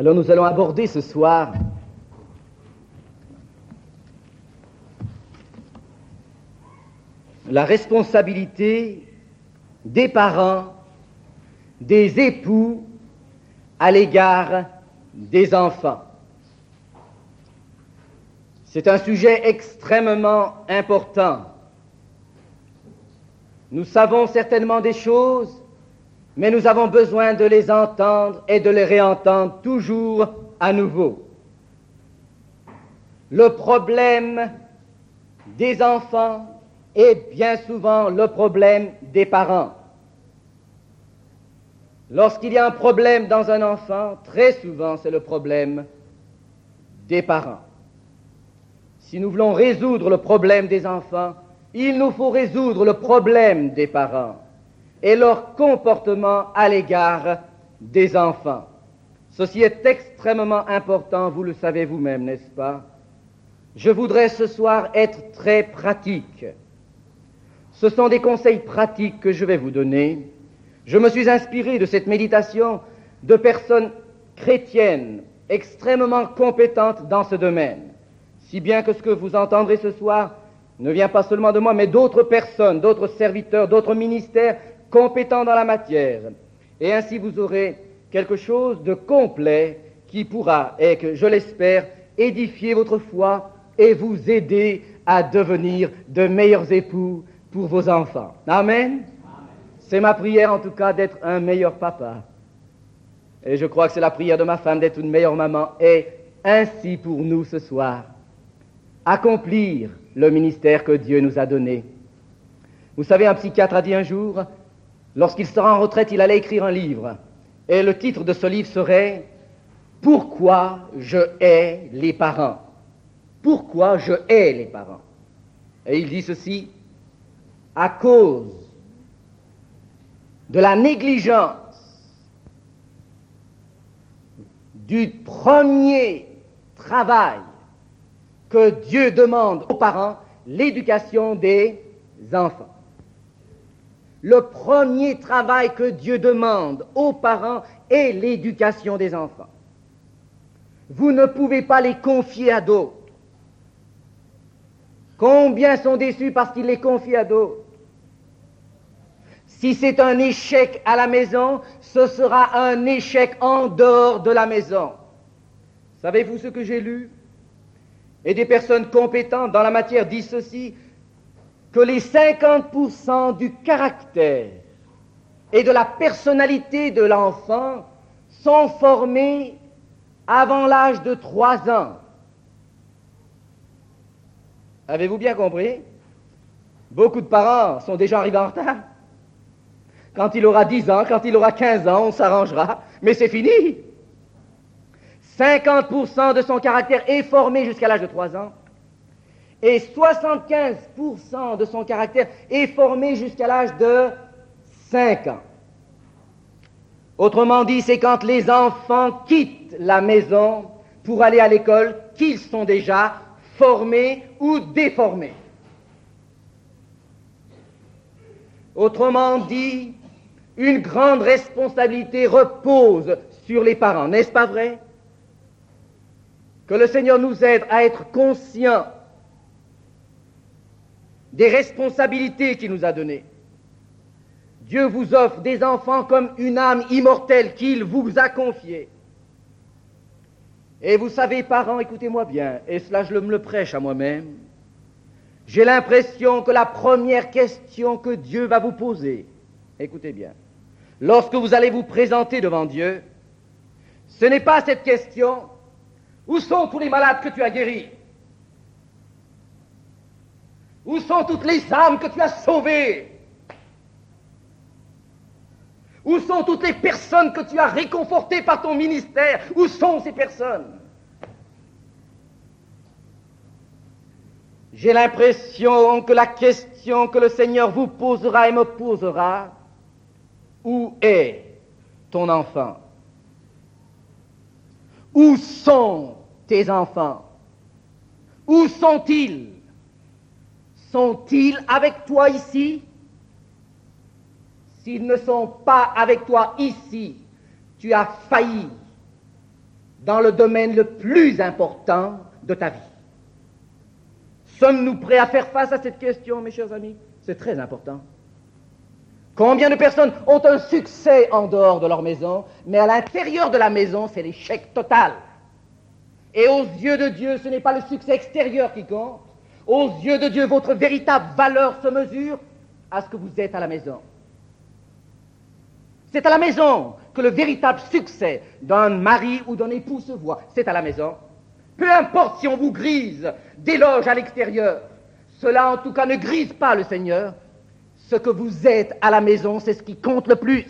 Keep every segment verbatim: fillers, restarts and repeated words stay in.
Alors nous allons aborder ce soir la responsabilité des parents, des époux à l'égard des enfants. C'est un sujet extrêmement important. Nous savons certainement des choses, mais nous avons besoin de les entendre et de les réentendre toujours à nouveau. Le problème des enfants est bien souvent le problème des parents. Lorsqu'il y a un problème dans un enfant, très souvent c'est le problème des parents. Si nous voulons résoudre le problème des enfants, il nous faut résoudre le problème des parents et leur comportement à l'égard des enfants. Ceci est extrêmement important, vous le savez vous-même, n'est-ce pas? Je voudrais ce soir être très pratique. Ce sont des conseils pratiques que je vais vous donner. Je me suis inspiré de cette méditation de personnes chrétiennes extrêmement compétentes dans ce domaine, si bien que ce que vous entendrez ce soir ne vient pas seulement de moi, mais d'autres personnes, d'autres serviteurs, d'autres ministères compétents dans la matière. Et ainsi vous aurez quelque chose de complet qui pourra, et que je l'espère, édifier votre foi et vous aider à devenir de meilleurs époux pour vos enfants. Amen. C'est ma prière en tout cas d'être un meilleur papa. Et je crois que c'est la prière de ma femme d'être une meilleure maman. Et ainsi pour nous ce soir, accomplir le ministère que Dieu nous a donné. Vous savez, un psychiatre a dit un jour, lorsqu'il sera en retraite, il allait écrire un livre. Et le titre de ce livre serait « Pourquoi je hais les parents ?» Pourquoi je hais les parents? Et il dit ceci, à cause de la négligence du premier travail que Dieu demande aux parents, l'éducation des enfants. Le premier travail que Dieu demande aux parents est l'éducation des enfants. Vous ne pouvez pas les confier à d'autres. Combien sont déçus parce qu'ils les confient à d'autres? Si c'est un échec à la maison, ce sera un échec en dehors de la maison. Savez-vous ce que j'ai lu? Et des personnes compétentes dans la matière disent ceci, que les cinquante pour cent du caractère et de la personnalité de l'enfant sont formés avant l'âge de trois ans. Avez-vous bien compris? Beaucoup de parents sont déjà arrivés en retard. Quand il aura dix ans, quand il aura quinze ans, on s'arrangera, mais c'est fini. cinquante pour cent de son caractère est formé jusqu'à l'âge de trois ans et soixante-quinze pour cent de son caractère est formé jusqu'à l'âge de cinq ans. Autrement dit, c'est quand les enfants quittent la maison pour aller à l'école qu'ils sont déjà formés ou déformés. Autrement dit, une grande responsabilité repose sur les parents, n'est-ce pas vrai? Que le Seigneur nous aide à être conscients des responsabilités qu'il nous a données. Dieu vous offre des enfants comme une âme immortelle qu'il vous a confiée. Et vous savez, parents, écoutez-moi bien, et cela je me le prêche à moi-même, j'ai l'impression que la première question que Dieu va vous poser, écoutez bien, lorsque vous allez vous présenter devant Dieu, ce n'est pas cette question « Où sont tous les malades que tu as guéris? Où sont toutes les âmes que tu as sauvées? Où sont toutes les personnes que tu as réconfortées par ton ministère? Où sont ces personnes? » J'ai l'impression que la question que le Seigneur vous posera et me posera, où est ton enfant? Où sont tes enfants? Où sont-ils? Sont-ils avec toi ici? S'ils ne sont pas avec toi ici, tu as failli dans le domaine le plus important de ta vie. Sommes-nous prêts à faire face à cette question, mes chers amis? C'est très important. Combien de personnes ont un succès en dehors de leur maison, mais à l'intérieur de la maison, c'est l'échec total. Et aux yeux de Dieu, ce n'est pas le succès extérieur qui compte. Aux yeux de Dieu, votre véritable valeur se mesure à ce que vous êtes à la maison. C'est à la maison que le véritable succès d'un mari ou d'un époux se voit. C'est à la maison. Peu importe si on vous grise d'éloges à l'extérieur, cela en tout cas ne grise pas le Seigneur. Ce que vous êtes à la maison, c'est ce qui compte le plus.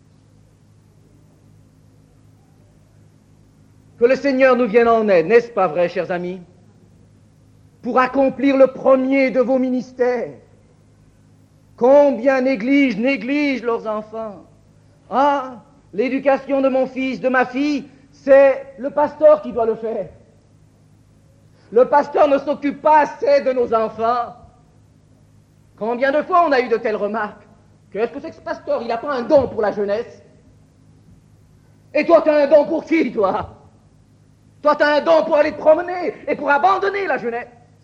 Que le Seigneur nous vienne en aide, n'est-ce pas vrai, chers amis, pour accomplir le premier de vos ministères. Combien négligent, négligent leurs enfants. Ah, l'éducation de mon fils, de ma fille, c'est le pasteur qui doit le faire. Le pasteur ne s'occupe pas assez de nos enfants. Combien de fois on a eu de telles remarques? Qu'est-ce que c'est que ce pasteur? Il n'a pas un don pour la jeunesse. Et toi, tu as un don pour qui, toi? Toi, tu as un don pour aller te promener et pour abandonner la jeunesse.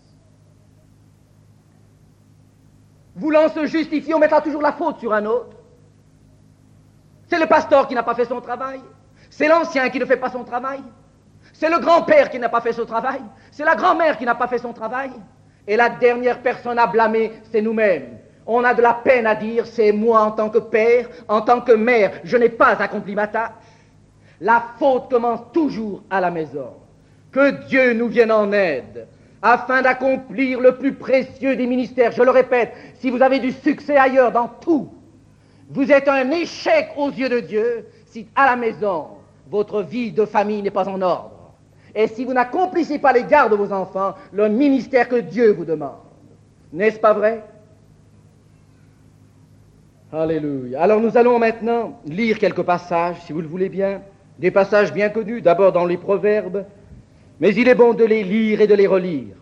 Voulant se justifier, on mettra toujours la faute sur un autre. C'est le pasteur qui n'a pas fait son travail. C'est l'ancien qui ne fait pas son travail. C'est le grand-père qui n'a pas fait son travail. C'est la grand-mère qui n'a pas fait son travail. Et la dernière personne à blâmer, c'est nous-mêmes. On a de la peine à dire, c'est moi en tant que père, en tant que mère, je n'ai pas accompli ma tâche. La faute commence toujours à la maison. Que Dieu nous vienne en aide, afin d'accomplir le plus précieux des ministères. Je le répète, si vous avez du succès ailleurs dans tout, vous êtes un échec aux yeux de Dieu si à la maison, votre vie de famille n'est pas en ordre. Et si vous n'accomplissez pas l'égard de vos enfants, le ministère que Dieu vous demande. N'est-ce pas vrai? Alléluia. Alors nous allons maintenant lire quelques passages, si vous le voulez bien, des passages bien connus, d'abord dans les Proverbes, mais il est bon de les lire et de les relire.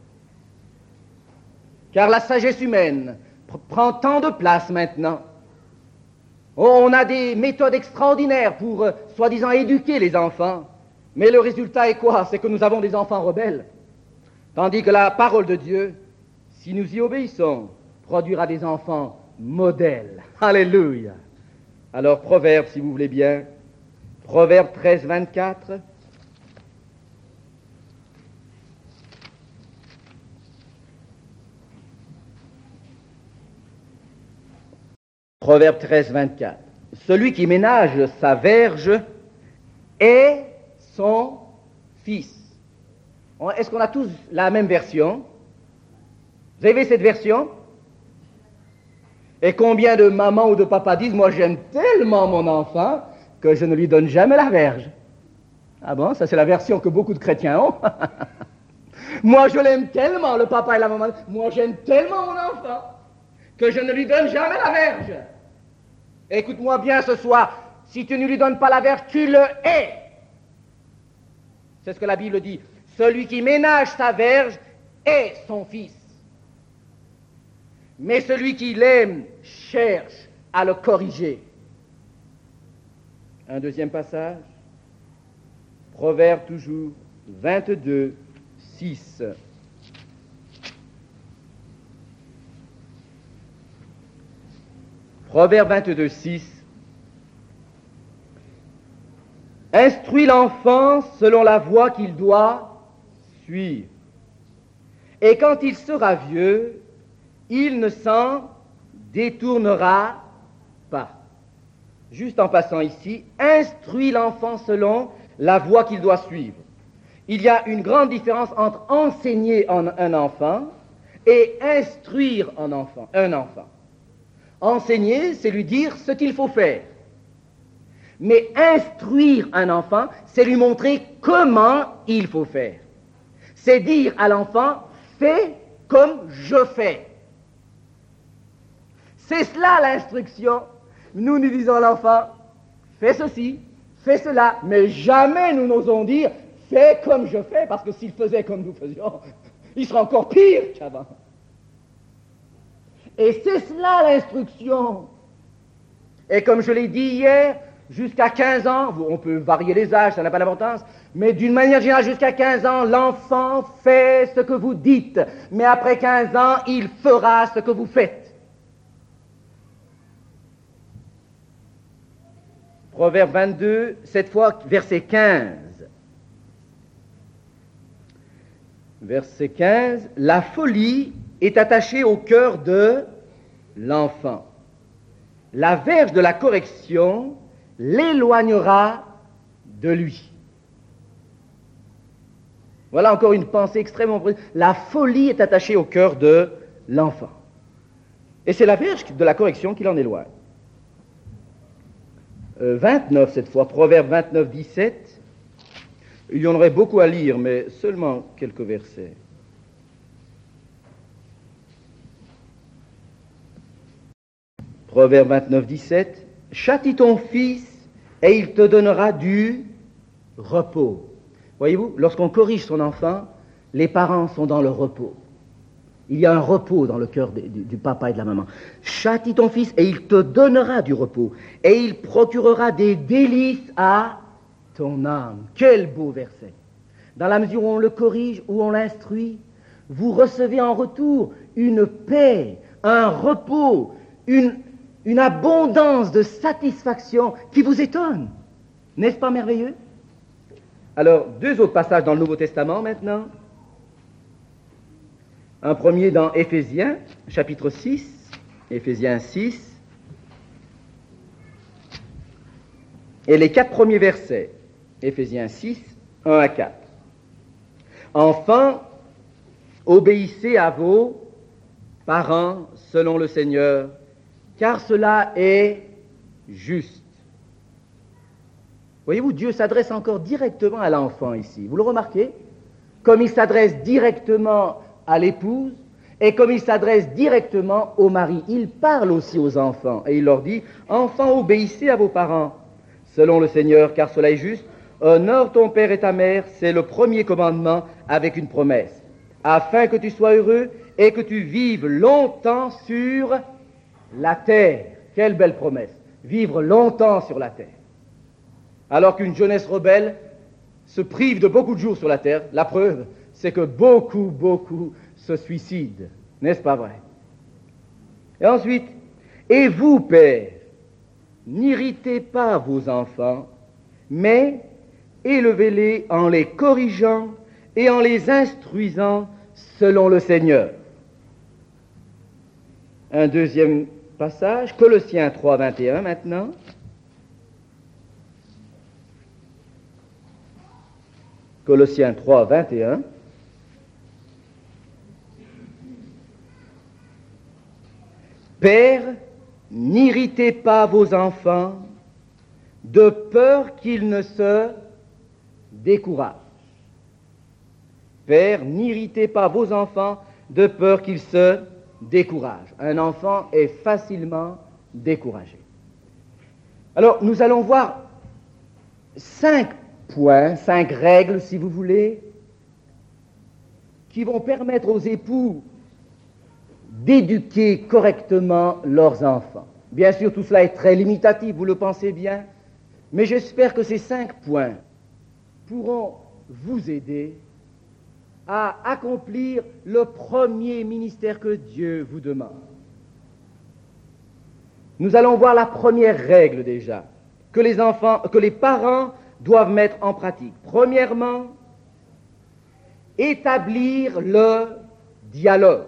Car la sagesse humaine pr- prend tant de place maintenant. On a des méthodes extraordinaires pour, euh, soi-disant, éduquer les enfants. Mais le résultat est quoi? C'est que nous avons des enfants rebelles. Tandis que la parole de Dieu, si nous y obéissons, produira des enfants modèles. Alléluia. Alors, Proverbe, si vous voulez bien. Proverbe treize, vingt-quatre. Proverbe treize, vingt-quatre. Celui qui ménage sa verge est son fils. Est-ce qu'on a tous la même version? Vous avez cette version? Et combien de mamans ou de papas disent, moi j'aime tellement mon enfant que je ne lui donne jamais la verge. Ah bon, ça c'est la version que beaucoup de chrétiens ont. Moi je l'aime tellement, le papa et la maman, moi j'aime tellement mon enfant que je ne lui donne jamais la verge. Écoute-moi bien ce soir, si tu ne lui donnes pas la verge, tu le hais. C'est ce que la Bible dit. Celui qui ménage sa verge est son fils. Mais celui qui l'aime cherche à le corriger. Un deuxième passage. Proverbe toujours vingt-deux, six. Proverbe vingt-deux, six. Instruis l'enfant selon la voie qu'il doit suivre. Et quand il sera vieux, il ne s'en détournera pas. Juste en passant ici, instruis l'enfant selon la voie qu'il doit suivre. Il y a une grande différence entre enseigner un enfant et instruire un enfant. Un enfant. Enseigner, c'est lui dire ce qu'il faut faire. Mais instruire un enfant, c'est lui montrer comment il faut faire. C'est dire à l'enfant, fais comme je fais. C'est cela l'instruction. Nous, nous disons à l'enfant, fais ceci, fais cela, mais jamais nous n'osons dire, fais comme je fais, parce que s'il faisait comme nous faisions, il serait encore pire qu'avant. Et c'est cela l'instruction. Et comme je l'ai dit hier, jusqu'à quinze ans, on peut varier les âges, ça n'a pas d'importance, mais d'une manière générale, jusqu'à quinze ans, l'enfant fait ce que vous dites, mais après quinze ans, il fera ce que vous faites. Proverbe vingt-deux, cette fois, verset quinze. Verset quinze, la folie est attachée au cœur de l'enfant. La verge de la correction l'éloignera de lui. Voilà encore une pensée extrêmement précise. La folie est attachée au cœur de l'enfant. Et c'est la verge de la correction qui l'en éloigne. Euh, vingt-neuf cette fois, Proverbe vingt-neuf, dix-sept. Il y en aurait beaucoup à lire, mais seulement quelques versets. Proverbe vingt-neuf, dix-sept. Châtie ton fils et il te donnera du repos. Voyez-vous, lorsqu'on corrige son enfant, les parents sont dans le repos. Il y a un repos dans le cœur du, du papa et de la maman. Châtie ton fils et il te donnera du repos et il procurera des délices à ton âme. Quel beau verset. Dans la mesure où on le corrige, où on l'instruit, vous recevez en retour une paix, un repos, une, une abondance de satisfaction qui vous étonne. N'est-ce pas merveilleux? Alors, deux autres passages dans le Nouveau Testament maintenant. Un premier dans Éphésiens, chapitre six, Éphésiens six, et les quatre premiers versets, Éphésiens six, un à quatre. Enfin, obéissez à vos parents selon le Seigneur, car cela est juste. Voyez-vous, Dieu s'adresse encore directement à l'enfant ici. Vous le remarquez? Comme il s'adresse directement à l'épouse et comme il s'adresse directement au mari. Il parle aussi aux enfants et il leur dit « Enfants, obéissez à vos parents, selon le Seigneur, car cela est juste. Honore ton père et ta mère, c'est le premier commandement avec une promesse, afin que tu sois heureux et que tu vives longtemps sur la terre. » Quelle belle promesse! Vivre longtemps sur la terre. Alors qu'une jeunesse rebelle se prive de beaucoup de jours sur la terre, la preuve, c'est que beaucoup, beaucoup se suicident. N'est-ce pas vrai? Et ensuite, et vous, pères, n'irritez pas vos enfants, mais élevez-les en les corrigeant et en les instruisant selon le Seigneur. Un deuxième passage, Colossiens trois, vingt et un maintenant. Colossiens trois, vingt et un. Pères, n'irritez pas vos enfants, de peur qu'ils ne se découragent. Père, n'irritez pas vos enfants, de peur qu'ils se découragent. Un enfant est facilement découragé. Alors, nous allons voir cinq points, cinq règles, si vous voulez, qui vont permettre aux époux d'éduquer correctement leurs enfants. Bien sûr, tout cela est très limitatif, vous le pensez bien, mais j'espère que ces cinq points pourront vous aider à accomplir le premier ministère que Dieu vous demande. Nous allons voir la première règle déjà, que les enfants, que les parents doivent mettre en pratique. Premièrement, établir le dialogue.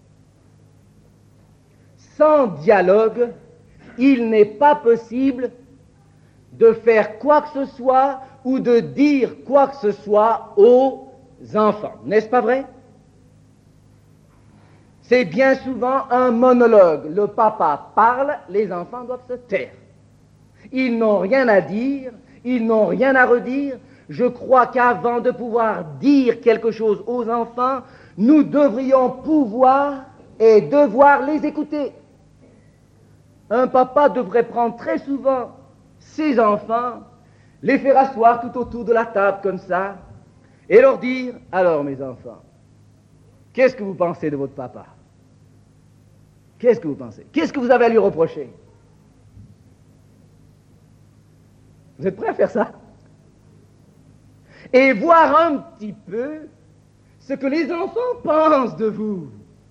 Sans dialogue, il n'est pas possible de faire quoi que ce soit ou de dire quoi que ce soit aux enfants. N'est-ce pas vrai? C'est bien souvent un monologue. Le papa parle, les enfants doivent se taire. Ils n'ont rien à dire, ils n'ont rien à redire. Je crois qu'avant de pouvoir dire quelque chose aux enfants, nous devrions pouvoir et devoir les écouter. Un papa devrait prendre très souvent ses enfants, les faire asseoir tout autour de la table comme ça, et leur dire, alors mes enfants, qu'est-ce que vous pensez de votre papa? Qu'est-ce que vous pensez? Qu'est-ce que vous avez à lui reprocher? Vous êtes prêts à faire ça? Et voir un petit peu ce que les enfants pensent de vous.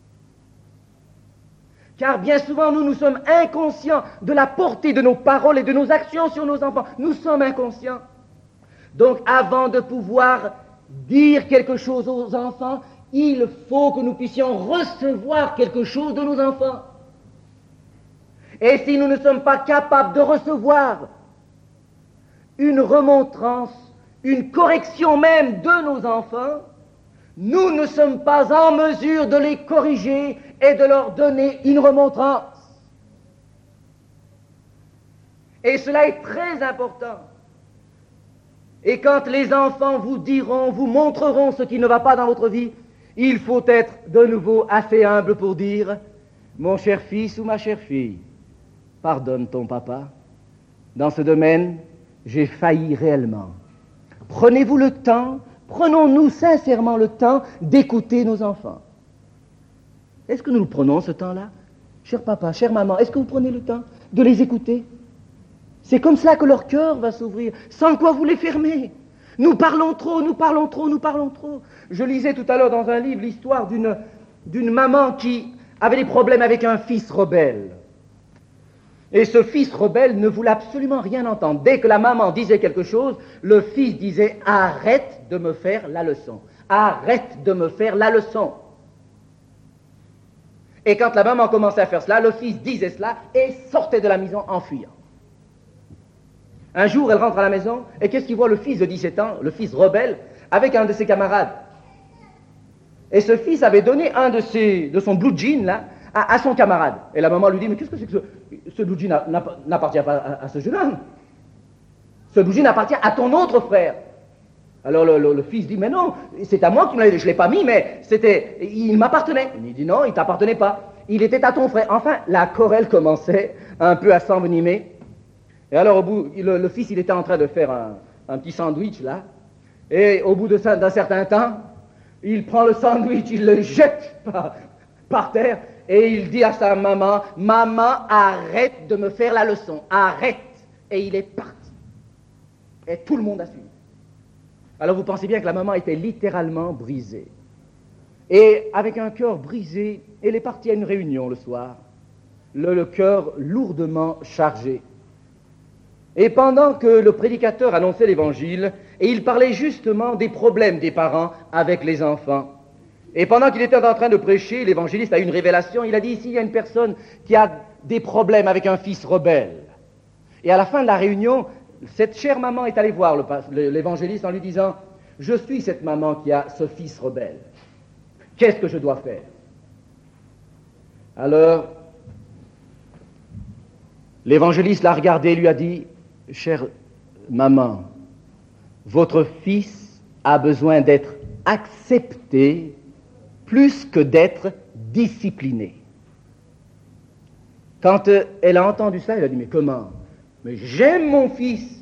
Car bien souvent, nous, nous sommes inconscients de la portée de nos paroles et de nos actions sur nos enfants. Nous sommes inconscients. Donc, avant de pouvoir dire quelque chose aux enfants, il faut que nous puissions recevoir quelque chose de nos enfants. Et si nous ne sommes pas capables de recevoir une remontrance, une correction même de nos enfants, nous ne sommes pas en mesure de les corriger et de leur donner une remontrance. Et cela est très important. Et quand les enfants vous diront, vous montreront ce qui ne va pas dans votre vie, il faut être de nouveau assez humble pour dire « Mon cher fils ou ma chère fille, pardonne ton papa. Dans ce domaine, j'ai failli réellement. Prenez-vous le temps, prenons-nous sincèrement le temps d'écouter nos enfants. » Est-ce que nous le prenons, ce temps-là? Cher papa, chère maman, est-ce que vous prenez le temps de les écouter? C'est comme cela que leur cœur va s'ouvrir, sans quoi vous les fermez. Nous parlons trop, nous parlons trop, nous parlons trop. Je lisais tout à l'heure dans un livre l'histoire d'une, d'une maman qui avait des problèmes avec un fils rebelle. Et ce fils rebelle ne voulait absolument rien entendre. Dès que la maman disait quelque chose, le fils disait « Arrête de me faire la leçon. Arrête de me faire la leçon. » Et quand la maman commençait à faire cela, le fils disait cela et sortait de la maison en fuyant. Un jour, elle rentre à la maison, et qu'est-ce qu'il voit le fils de dix-sept ans, le fils rebelle, avec un de ses camarades. Et ce fils avait donné un de, ses, de son blue jean, là, à, à son camarade. Et la maman lui dit, mais qu'est-ce que c'est que ce, ce blue jean n'appartient pas à, à ce jeune homme? Ce blue jean appartient à ton autre frère. Alors le, le, le fils dit, mais non, c'est à moi que tu me l'as dit, je ne l'ai pas mis, mais c'était, il m'appartenait. Il dit, non, il ne t'appartenait pas. Il était à ton frère. Enfin, la querelle commençait un peu à s'envenimer. Et alors, au bout, le, le fils, il était en train de faire un, un petit sandwich, là. Et au bout de, d'un certain temps, il prend le sandwich, il le jette par, par terre, et il dit à sa maman, « Maman, arrête de me faire la leçon, arrête !» Et il est parti. Et tout le monde a suivi. Alors, vous pensez bien que la maman était littéralement brisée. Et avec un cœur brisé, elle est partie à une réunion le soir, le, le cœur lourdement chargé. Et pendant que le prédicateur annonçait l'évangile, et il parlait justement des problèmes des parents avec les enfants, et pendant qu'il était en train de prêcher, l'évangéliste a eu une révélation, il a dit, ici il y a une personne qui a des problèmes avec un fils rebelle. Et à la fin de la réunion, cette chère maman est allée voir le, l'évangéliste en lui disant, je suis cette maman qui a ce fils rebelle. Qu'est-ce que je dois faire? Alors, l'évangéliste l'a regardé et lui a dit, chère maman, votre fils a besoin d'être accepté plus que d'être discipliné. Quand euh, elle a entendu ça, elle a dit, mais comment? Mais j'aime mon fils.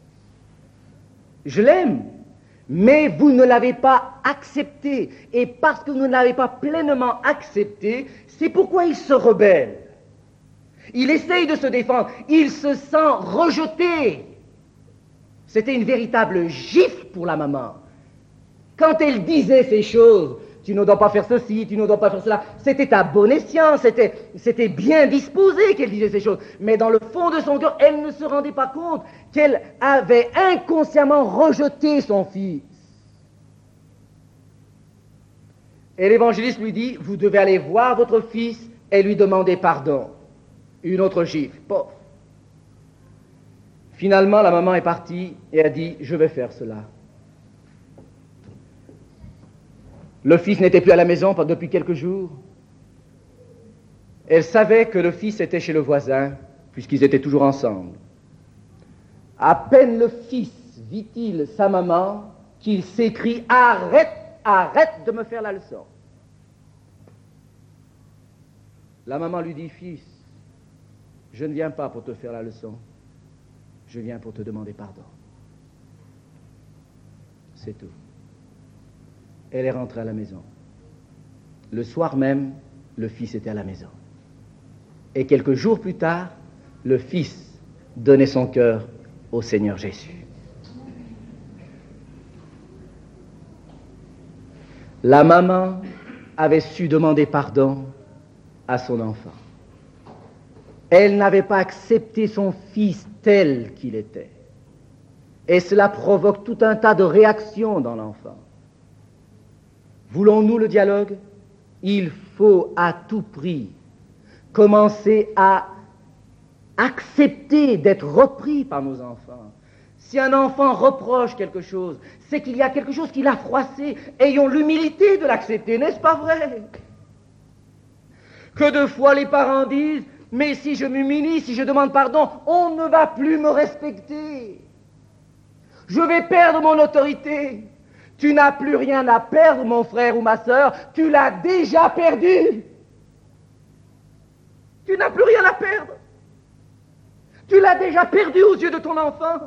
Je l'aime. Mais vous ne l'avez pas accepté. Et parce que vous ne l'avez pas pleinement accepté, c'est pourquoi il se rebelle. Il essaye de se défendre, il se sent rejeté. C'était une véritable gifle pour la maman. Quand elle disait ces choses, tu ne dois pas faire ceci, tu ne dois pas faire cela, c'était à bon escient, c'était, c'était bien disposé qu'elle disait ces choses. Mais dans le fond de son cœur, elle ne se rendait pas compte qu'elle avait inconsciemment rejeté son fils. Et l'évangéliste lui dit, vous devez aller voir votre fils et lui demander pardon. Une autre gifle. Pof. Finalement, la maman est partie et a dit, je vais faire cela. Le fils n'était plus à la maison depuis quelques jours. Elle savait que le fils était chez le voisin, puisqu'ils étaient toujours ensemble. À peine le fils vit-il sa maman, qu'il s'écrie, arrête, arrête de me faire la leçon. La maman lui dit, fils, je ne viens pas pour te faire la leçon, je viens pour te demander pardon. C'est tout. Elle est rentrée à la maison. Le soir même, le fils était à la maison. Et quelques jours plus tard, le fils donnait son cœur au Seigneur Jésus. La maman avait su demander pardon à son enfant. Elle n'avait pas accepté son fils tel qu'il était. Et cela provoque tout un tas de réactions dans l'enfant. Voulons-nous le dialogue? Il faut à tout prix commencer à accepter d'être repris par nos enfants. Si un enfant reproche quelque chose, c'est qu'il y a quelque chose qui l'a froissé. Ayons l'humilité de l'accepter, n'est-ce pas vrai? Que de fois les parents disent, mais si je m'humilie, si je demande pardon, on ne va plus me respecter. Je vais perdre mon autorité. Tu n'as plus rien à perdre, mon frère ou ma sœur, tu l'as déjà perdu. Tu n'as plus rien à perdre. Tu l'as déjà perdu aux yeux de ton enfant.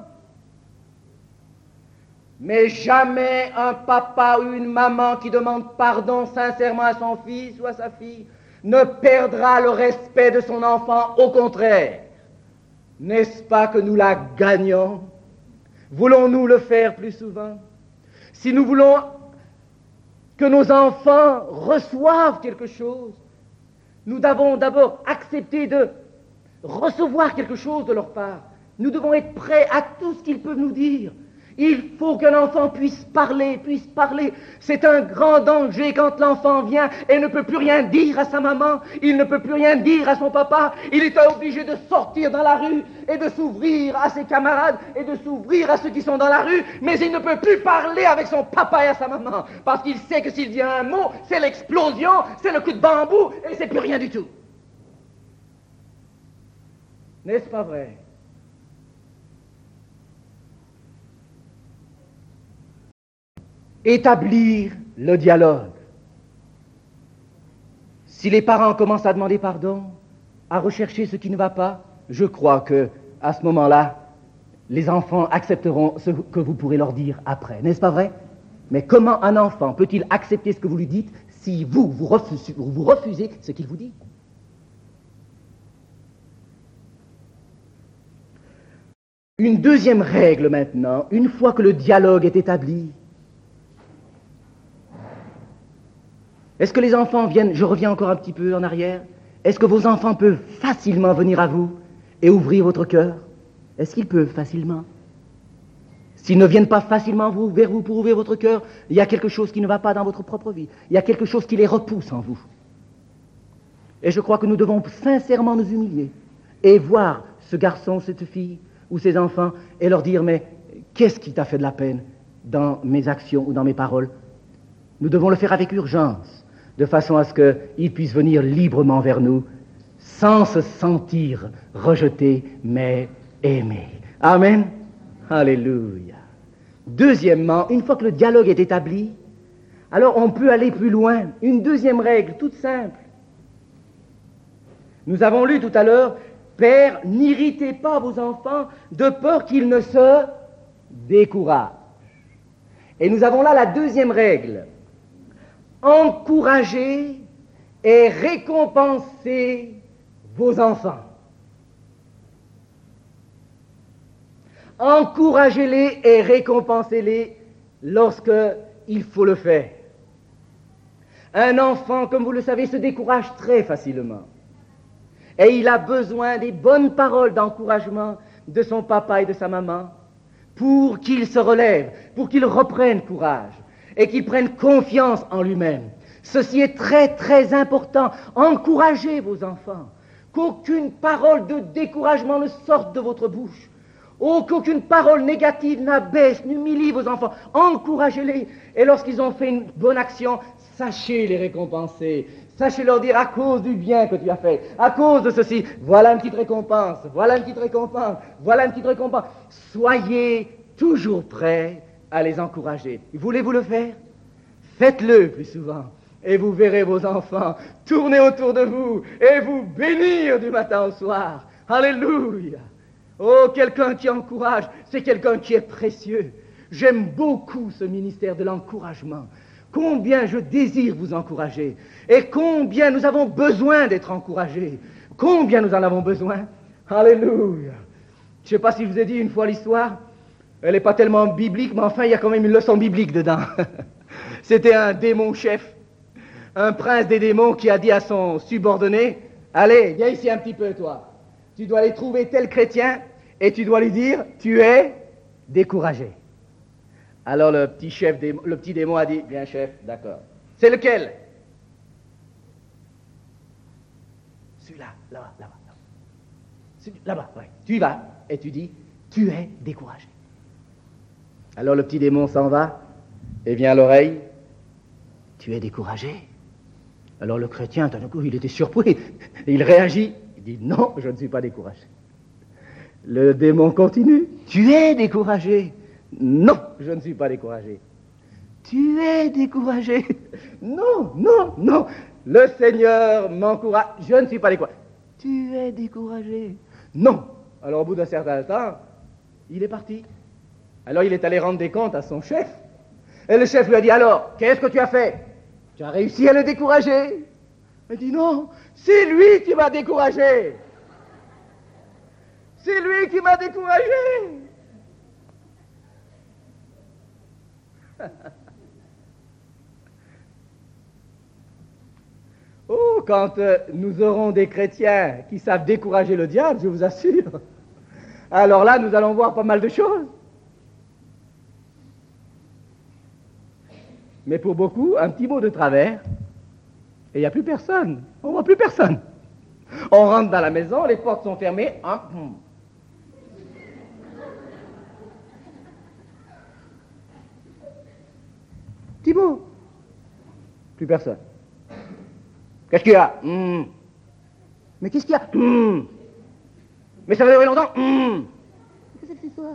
Mais jamais un papa ou une maman qui demande pardon sincèrement à son fils ou à sa fille ne perdra le respect de son enfant, au contraire. N'est-ce pas que nous la gagnons? Voulons-nous le faire plus souvent? Si nous voulons que nos enfants reçoivent quelque chose, nous devons d'abord accepter de recevoir quelque chose de leur part. Nous devons être prêts à tout ce qu'ils peuvent nous dire. Il faut qu'un enfant puisse parler, puisse parler. C'est un grand danger quand l'enfant vient et ne peut plus rien dire à sa maman, il ne peut plus rien dire à son papa. Il est obligé de sortir dans la rue et de s'ouvrir à ses camarades et de s'ouvrir à ceux qui sont dans la rue, mais il ne peut plus parler avec son papa et à sa maman, parce qu'il sait que s'il dit un mot, c'est l'explosion, c'est le coup de bambou et c'est plus rien du tout. N'est-ce pas vrai? Établir le dialogue. Si les parents commencent à demander pardon, à rechercher ce qui ne va pas, je crois que à ce moment-là, les enfants accepteront ce que vous pourrez leur dire après, n'est-ce pas vrai? Mais comment un enfant peut-il accepter ce que vous lui dites si vous, vous refusez, vous refusez ce qu'il vous dit? Une deuxième règle maintenant, une fois que le dialogue est établi. Est-ce que les enfants viennent, je reviens encore un petit peu en arrière, est-ce que vos enfants peuvent facilement venir à vous et ouvrir votre cœur? Est-ce qu'ils peuvent facilement? S'ils ne viennent pas facilement vous, vers vous pour ouvrir votre cœur, il y a quelque chose qui ne va pas dans votre propre vie. Il y a quelque chose qui les repousse en vous. Et je crois que nous devons sincèrement nous humilier et voir ce garçon, cette fille ou ces enfants et leur dire, mais qu'est-ce qui t'a fait de la peine dans mes actions ou dans mes paroles? Nous devons le faire avec urgence, de façon à ce qu'ils puissent venir librement vers nous, sans se sentir rejetés, mais aimés. Amen. Alléluia. Deuxièmement, une fois que le dialogue est établi, alors on peut aller plus loin. Une deuxième règle, toute simple. Nous avons lu tout à l'heure, « Père, n'irritez pas vos enfants de peur qu'ils ne se découragent. » Et nous avons là la deuxième règle. Encouragez et récompensez vos enfants. Encouragez-les et récompensez-les lorsqu'il faut le faire. Un enfant, comme vous le savez, se décourage très facilement. Et il a besoin des bonnes paroles d'encouragement de son papa et de sa maman pour qu'il se relève, pour qu'il reprenne courage et qu'il prenne confiance en lui-même. Ceci est très très important. Encouragez vos enfants. Qu'aucune parole de découragement ne sorte de votre bouche. Oh, qu'aucune parole négative n'abaisse, n'humilie vos enfants. Encouragez-les. Et lorsqu'ils ont fait une bonne action, sachez les récompenser. Sachez leur dire, à cause du bien que tu as fait, à cause de ceci, voilà une petite récompense, voilà une petite récompense, voilà une petite récompense. Soyez toujours prêts à les encourager. Voulez-vous le faire? Faites-le plus souvent. Et vous verrez vos enfants tourner autour de vous et vous bénir du matin au soir. Alléluia! Oh, quelqu'un qui encourage, c'est quelqu'un qui est précieux. J'aime beaucoup ce ministère de l'encouragement. Combien je désire vous encourager et combien nous avons besoin d'être encouragés. Combien nous en avons besoin. Alléluia. Je ne sais pas si je vous ai dit une fois l'histoire, elle n'est pas tellement biblique, mais enfin, il y a quand même une leçon biblique dedans. C'était un démon chef, un prince des démons qui a dit à son subordonné, « Allez, viens ici un petit peu, toi. Tu dois aller trouver tel chrétien et tu dois lui dire, tu es découragé. » Alors le petit chef, démon, le petit démon a dit, « Bien, chef, d'accord. C'est lequel ?» Celui-là, là-bas, là-bas. Celui, là-bas, ouais. Tu y vas et tu dis, tu es découragé. Alors le petit démon s'en va et vient à l'oreille, tu es découragé. Alors le chrétien, tout d'un coup, il était surpris. Il réagit, il dit, non, je ne suis pas découragé. Le démon continue, tu es découragé. Non, je ne suis pas découragé. Tu es découragé. Non, non, non. Le Seigneur m'encourage. Je ne suis pas découragé. Tu es découragé. Non. Alors au bout d'un certain temps, il est parti. Alors il est allé rendre des comptes à son chef. Et le chef lui a dit, alors, qu'est-ce que tu as fait? Tu as réussi à le décourager? Il dit, non, c'est lui qui m'a découragé. C'est lui qui m'a découragé. Oh, quand euh, nous aurons des chrétiens qui savent décourager le diable, je vous assure, alors là, nous allons voir pas mal de choses. Mais pour beaucoup, un petit mot de travers, et il n'y a plus personne. On ne voit plus personne. On rentre dans la maison, les portes sont fermées. Hein, hum. Petit mot. Plus personne. Qu'est-ce qu'il y a? Hum. Mais qu'est-ce qu'il y a? Hum. Mais ça va durer longtemps? Hum. Qu'est-ce que c'est que cette histoire?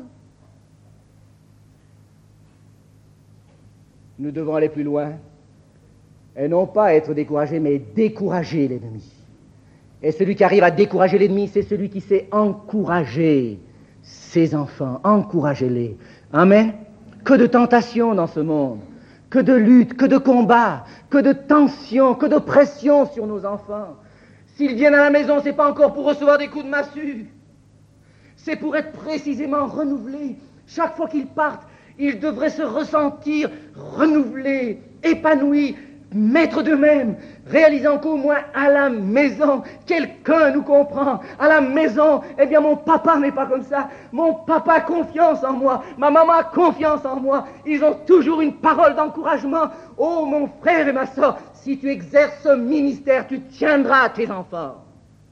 Nous devons aller plus loin, et non pas être découragé, mais décourager l'ennemi. Et celui qui arrive à décourager l'ennemi, c'est celui qui sait encourager ses enfants, encouragez-les. Amen. Que de tentations dans ce monde, que de luttes, que de combats, que de tensions, que de pression sur nos enfants. S'ils viennent à la maison, ce n'est pas encore pour recevoir des coups de massue, c'est pour être précisément renouvelés. Chaque fois qu'ils partent, ils devraient se ressentir renouvelés, épanouis, maîtres d'eux-mêmes, réalisant qu'au moins à la maison, quelqu'un nous comprend. À la maison, eh bien mon papa n'est pas comme ça. Mon papa a confiance en moi. Ma maman a confiance en moi. Ils ont toujours une parole d'encouragement. Oh mon frère et ma soeur, si tu exerces ce ministère, tu tiendras tes enfants.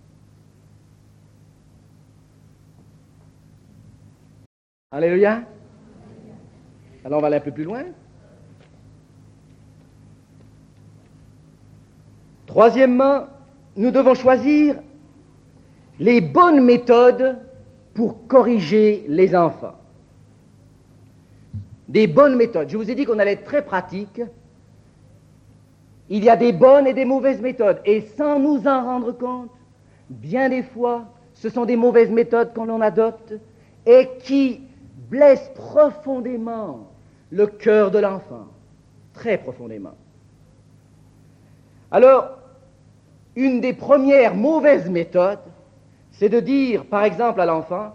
Alléluia. Alors on va aller un peu plus loin. Troisièmement, nous devons choisir les bonnes méthodes pour corriger les enfants. Des bonnes méthodes. Je vous ai dit qu'on allait être très pratique. Il y a des bonnes et des mauvaises méthodes. Et sans nous en rendre compte, bien des fois, ce sont des mauvaises méthodes qu'on en adopte et qui blessent profondément le cœur de l'enfant, très profondément. Alors, une des premières mauvaises méthodes, c'est de dire, par exemple, à l'enfant,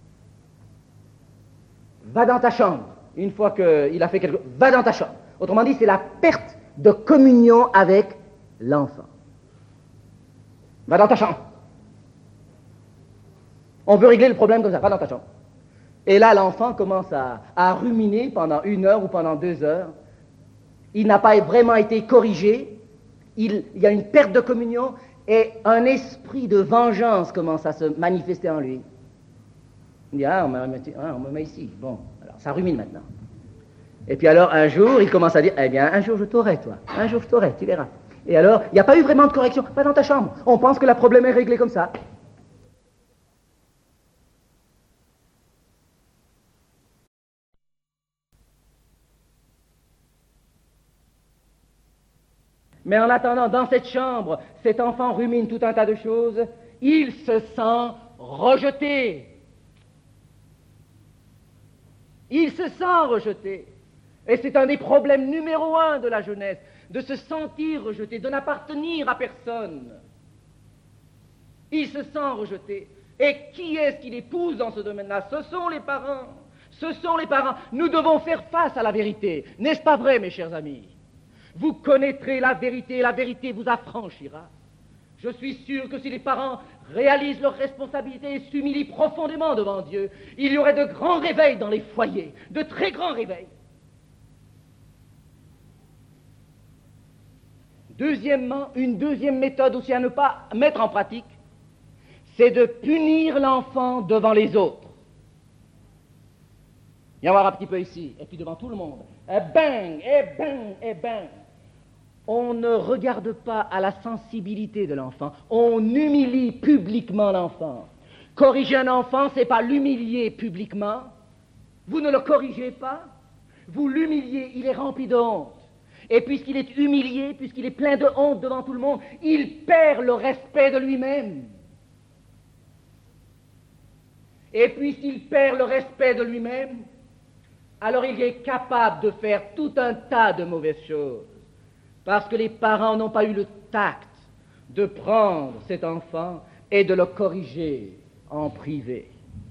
va dans ta chambre, une fois qu'il a fait quelque chose, va dans ta chambre. Autrement dit, c'est la perte de communion avec l'enfant. Va dans ta chambre. On veut régler le problème comme ça, va dans ta chambre. Et là, l'enfant commence à, à ruminer pendant une heure ou pendant deux heures. Il n'a pas vraiment été corrigé. Il, il y a une perte de communion et un esprit de vengeance commence à se manifester en lui. Il dit, ah, on me met, ah, on me met ici. Bon, alors ça rumine maintenant. Et puis alors, un jour, il commence à dire, eh bien, un jour je t'aurai, toi. Un jour je t'aurai, tu verras. Et alors, il n'y a pas eu vraiment de correction. Va dans ta chambre. On pense que le problème est réglé comme ça. Mais en attendant, dans cette chambre, cet enfant rumine tout un tas de choses. Il se sent rejeté. Il se sent rejeté. Et c'est un des problèmes numéro un de la jeunesse, de se sentir rejeté, de n'appartenir à personne. Il se sent rejeté. Et qui est-ce qui les pousse dans ce domaine-là? Ce sont les parents. Ce sont les parents. Nous devons faire face à la vérité. N'est-ce pas vrai, mes chers amis? Vous connaîtrez la vérité, la vérité vous affranchira. Je suis sûr que si les parents réalisent leurs responsabilités et s'humilient profondément devant Dieu, il y aurait de grands réveils dans les foyers, de très grands réveils. Deuxièmement, une deuxième méthode aussi à ne pas mettre en pratique, c'est de punir l'enfant devant les autres. Viens voir un petit peu ici, et puis devant tout le monde. Et bang, et bang, et bang. On ne regarde pas à la sensibilité de l'enfant, on humilie publiquement l'enfant. Corriger un enfant, ce n'est pas l'humilier publiquement. Vous ne le corrigez pas, vous l'humiliez, il est rempli de honte. Et puisqu'il est humilié, puisqu'il est plein de honte devant tout le monde, il perd le respect de lui-même. Et puisqu'il perd le respect de lui-même, alors il est capable de faire tout un tas de mauvaises choses. Parce que les parents n'ont pas eu le tact de prendre cet enfant et de le corriger en privé.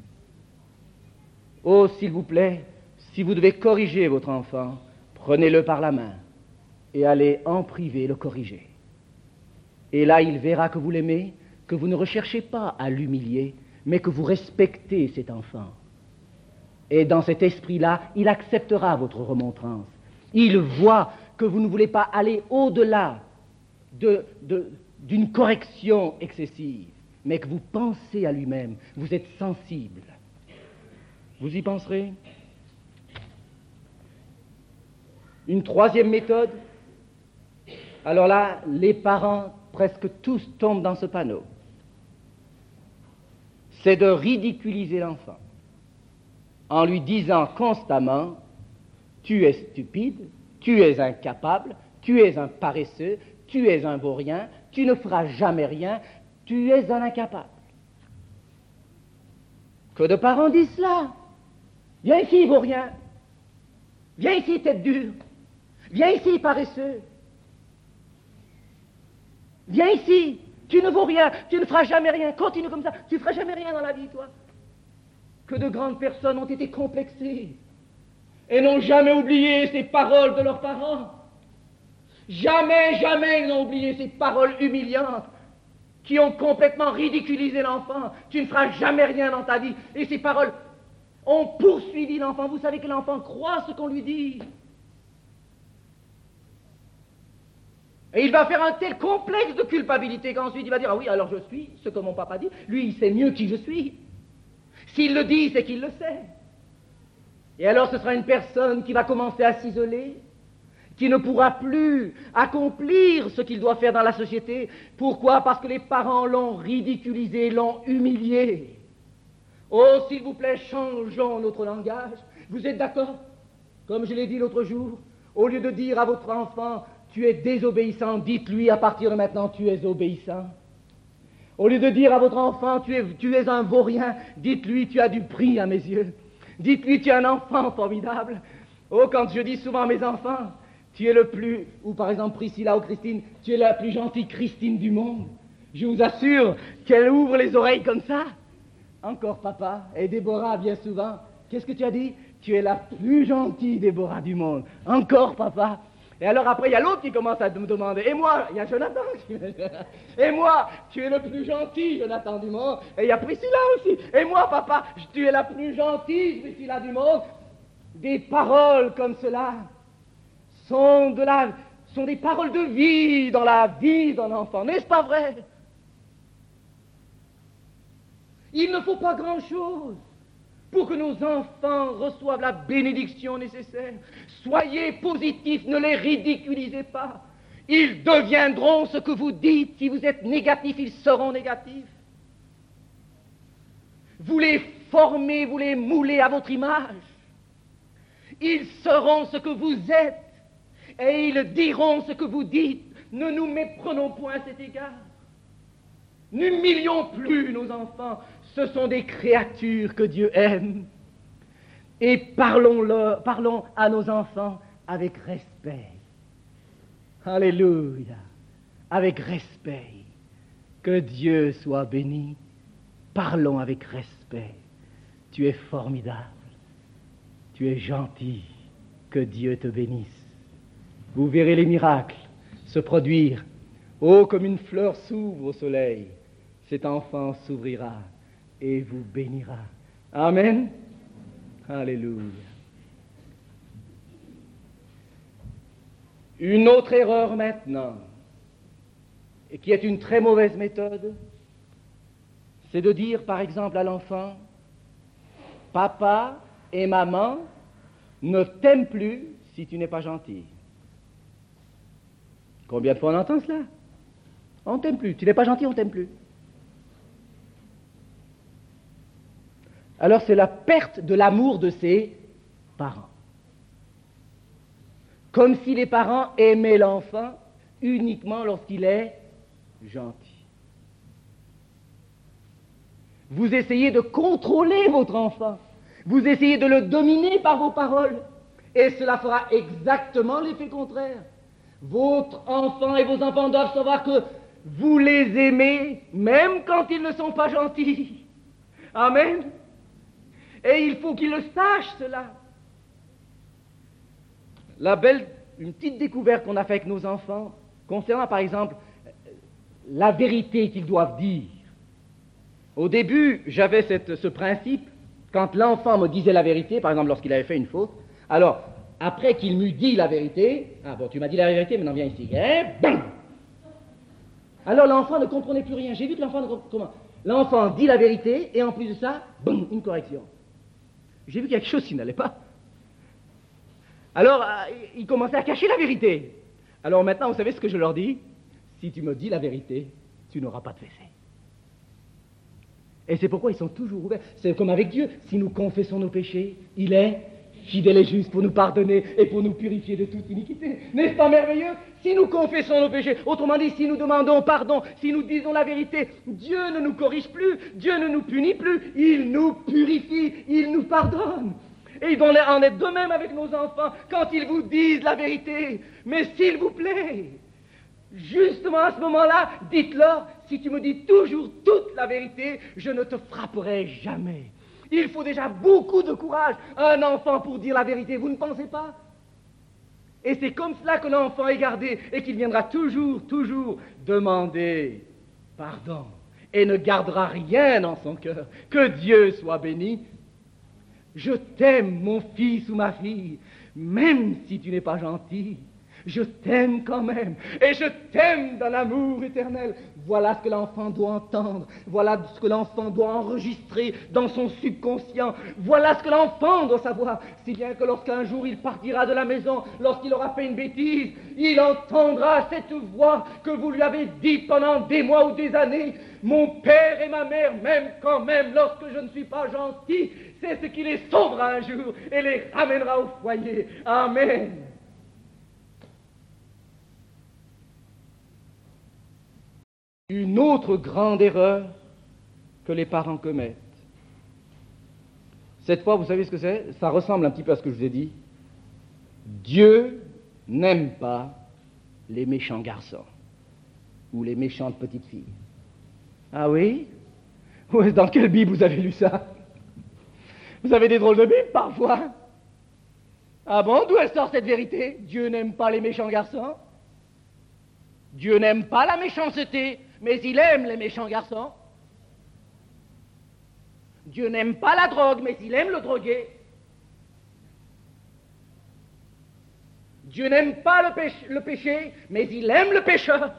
Oh, s'il vous plaît, si vous devez corriger votre enfant, prenez-le par la main et allez en privé le corriger. Et là, il verra que vous l'aimez, que vous ne recherchez pas à l'humilier, mais que vous respectez cet enfant. Et dans cet esprit-là, il acceptera votre remontrance. Il voit que vous ne voulez pas aller au-delà de, de, d'une correction excessive, mais que vous pensez à lui-même, vous êtes sensible. Vous y penserez? Une troisième méthode, alors là, les parents, presque tous tombent dans ce panneau, c'est de ridiculiser l'enfant en lui disant constamment « tu es stupide », tu es incapable, tu es un paresseux, tu es un vaurien, tu ne feras jamais rien, tu es un incapable. Que de parents disent cela. Viens ici, vaurien. Viens ici, tête dure. Viens ici, paresseux. Viens ici. Tu ne vaux rien, tu ne feras jamais rien. Continue comme ça, tu ne feras jamais rien dans la vie, toi. Que de grandes personnes ont été complexées et n'ont jamais oublié ces paroles de leurs parents. Jamais, jamais ils n'ont oublié ces paroles humiliantes qui ont complètement ridiculisé l'enfant. Tu ne feras jamais rien dans ta vie. Et ces paroles ont poursuivi l'enfant. Vous savez que l'enfant croit ce qu'on lui dit. Et il va faire un tel complexe de culpabilité qu'ensuite il va dire « Ah oui, alors je suis ce que mon papa dit. Lui, il sait mieux qui je suis. S'il le dit, c'est qu'il le sait. » Et alors ce sera une personne qui va commencer à s'isoler, qui ne pourra plus accomplir ce qu'il doit faire dans la société. Pourquoi? Parce que les parents l'ont ridiculisé, l'ont humilié. Oh, s'il vous plaît, changeons notre langage. Vous êtes d'accord? Comme je l'ai dit l'autre jour, au lieu de dire à votre enfant « tu es désobéissant », dites-lui à partir de maintenant « tu es obéissant ». Au lieu de dire à votre enfant tu es, tu es un vaurien, dites-lui « tu as du prix à mes yeux ». Dites-lui, tu es un enfant formidable. Oh, quand je dis souvent à mes enfants, tu es le plus, ou par exemple Priscilla ou Christine, tu es la plus gentille Christine du monde. Je vous assure qu'elle ouvre les oreilles comme ça. Encore papa, et Déborah bien souvent. Qu'est-ce que tu as dit? Tu es la plus gentille Déborah du monde. Encore papa. Et alors après, il y a l'autre qui commence à me demander, et moi, il y a Jonathan qui me dit, et moi, tu es le plus gentil Jonathan du monde, et il y a Priscilla aussi, et moi papa, tu es la plus gentille Priscilla du monde. Des paroles comme cela sont, de la, sont des paroles de vie dans la vie d'un enfant, n'est-ce pas vrai? Il ne faut pas grand-chose pour que nos enfants reçoivent la bénédiction nécessaire. Soyez positifs, ne les ridiculisez pas. Ils deviendront ce que vous dites. Si vous êtes négatifs, ils seront négatifs. Vous les formez, vous les moulez à votre image. Ils seront ce que vous êtes et ils diront ce que vous dites. Ne nous méprenons point à cet égard. N'humilions plus nos enfants. Ce sont des créatures que Dieu aime. Et parlons-leur, parlons à nos enfants avec respect. Alléluia. Avec respect. Que Dieu soit béni. parlons avec respect. Tu es formidable, tu es gentil, que Dieu te bénisse. Vous verrez les miracles se produire. Oh, comme une fleur s'ouvre au soleil, cet enfant s'ouvrira et vous bénira. Amen. Alléluia. Une autre erreur maintenant, et qui est une très mauvaise méthode, c'est de dire par exemple à l'enfant, papa et maman ne t'aiment plus si tu n'es pas gentil. Combien de fois on entend cela? On ne t'aime plus, tu n'es pas gentil, on ne t'aime plus. Alors c'est la perte de l'amour de ses parents. Comme si les parents aimaient l'enfant uniquement lorsqu'il est gentil. Vous essayez de contrôler votre enfant, vous essayez de le dominer par vos paroles, et cela fera exactement l'effet contraire. Votre enfant et vos enfants doivent savoir que vous les aimez, même quand ils ne sont pas gentils. Amen. Et il faut qu'ils le sachent, cela. La belle, une petite découverte qu'on a faite avec nos enfants, concernant par exemple la vérité qu'ils doivent dire. Au début, j'avais cette, ce principe, quand l'enfant me disait la vérité, par exemple lorsqu'il avait fait une faute, alors, après qu'il m'eût dit la vérité, ah bon, tu m'as dit la vérité, maintenant viens ici, hein, bam. Alors l'enfant ne comprenait plus rien. J'ai vu que l'enfant ne comprenait comment. L'enfant dit la vérité, et en plus de ça, boum, une correction. J'ai vu quelque chose qui n'allait pas. Alors, euh, il commençait à cacher la vérité. Alors maintenant, vous savez ce que je leur dis? Si tu me dis la vérité, tu n'auras pas de fessée. Et c'est pourquoi ils sont toujours ouverts. C'est comme avec Dieu. Si nous confessons nos péchés, il est fidèle et juste pour nous pardonner et pour nous purifier de toute iniquité. N'est-ce pas merveilleux? Si nous confessons nos péchés, autrement dit, si nous demandons pardon, si nous disons la vérité, Dieu ne nous corrige plus, Dieu ne nous punit plus, il nous purifie, il nous pardonne. Et il va en être de même avec nos enfants quand ils vous disent la vérité. Mais s'il vous plaît, justement à ce moment-là, dites-leur, si tu me dis toujours toute la vérité, je ne te frapperai jamais. Il faut déjà beaucoup de courage à un enfant pour dire la vérité, vous ne pensez pas? Et c'est comme cela que l'enfant est gardé et qu'il viendra toujours, toujours demander pardon et ne gardera rien dans son cœur. Que Dieu soit béni. Je t'aime, mon fils ou ma fille, même si tu n'es pas gentil. Je t'aime quand même, et je t'aime dans l'amour éternel. Voilà ce que l'enfant doit entendre, voilà ce que l'enfant doit enregistrer dans son subconscient, voilà ce que l'enfant doit savoir, si bien que lorsqu'un jour il partira de la maison, lorsqu'il aura fait une bêtise, il entendra cette voix que vous lui avez dit pendant des mois ou des années. Mon père et ma mère m'aiment quand même lorsque je ne suis pas gentil. C'est ce qui les sauvera un jour et les ramènera au foyer. Amen. Une autre grande erreur que les parents commettent. Cette fois, vous savez ce que c'est? Ça ressemble un petit peu à ce que je vous ai dit. Dieu n'aime pas les méchants garçons ou les méchantes petites filles. Ah oui? Dans quelle Bible vous avez lu ça? Vous avez des drôles de Bible parfois? Ah bon? D'où elle sort cette vérité? Dieu n'aime pas les méchants garçons. Dieu n'aime pas la méchanceté, mais il aime les méchants garçons. Dieu n'aime pas la drogue, mais il aime le drogué. Dieu n'aime pas le péché, le péché, mais il aime le pécheur.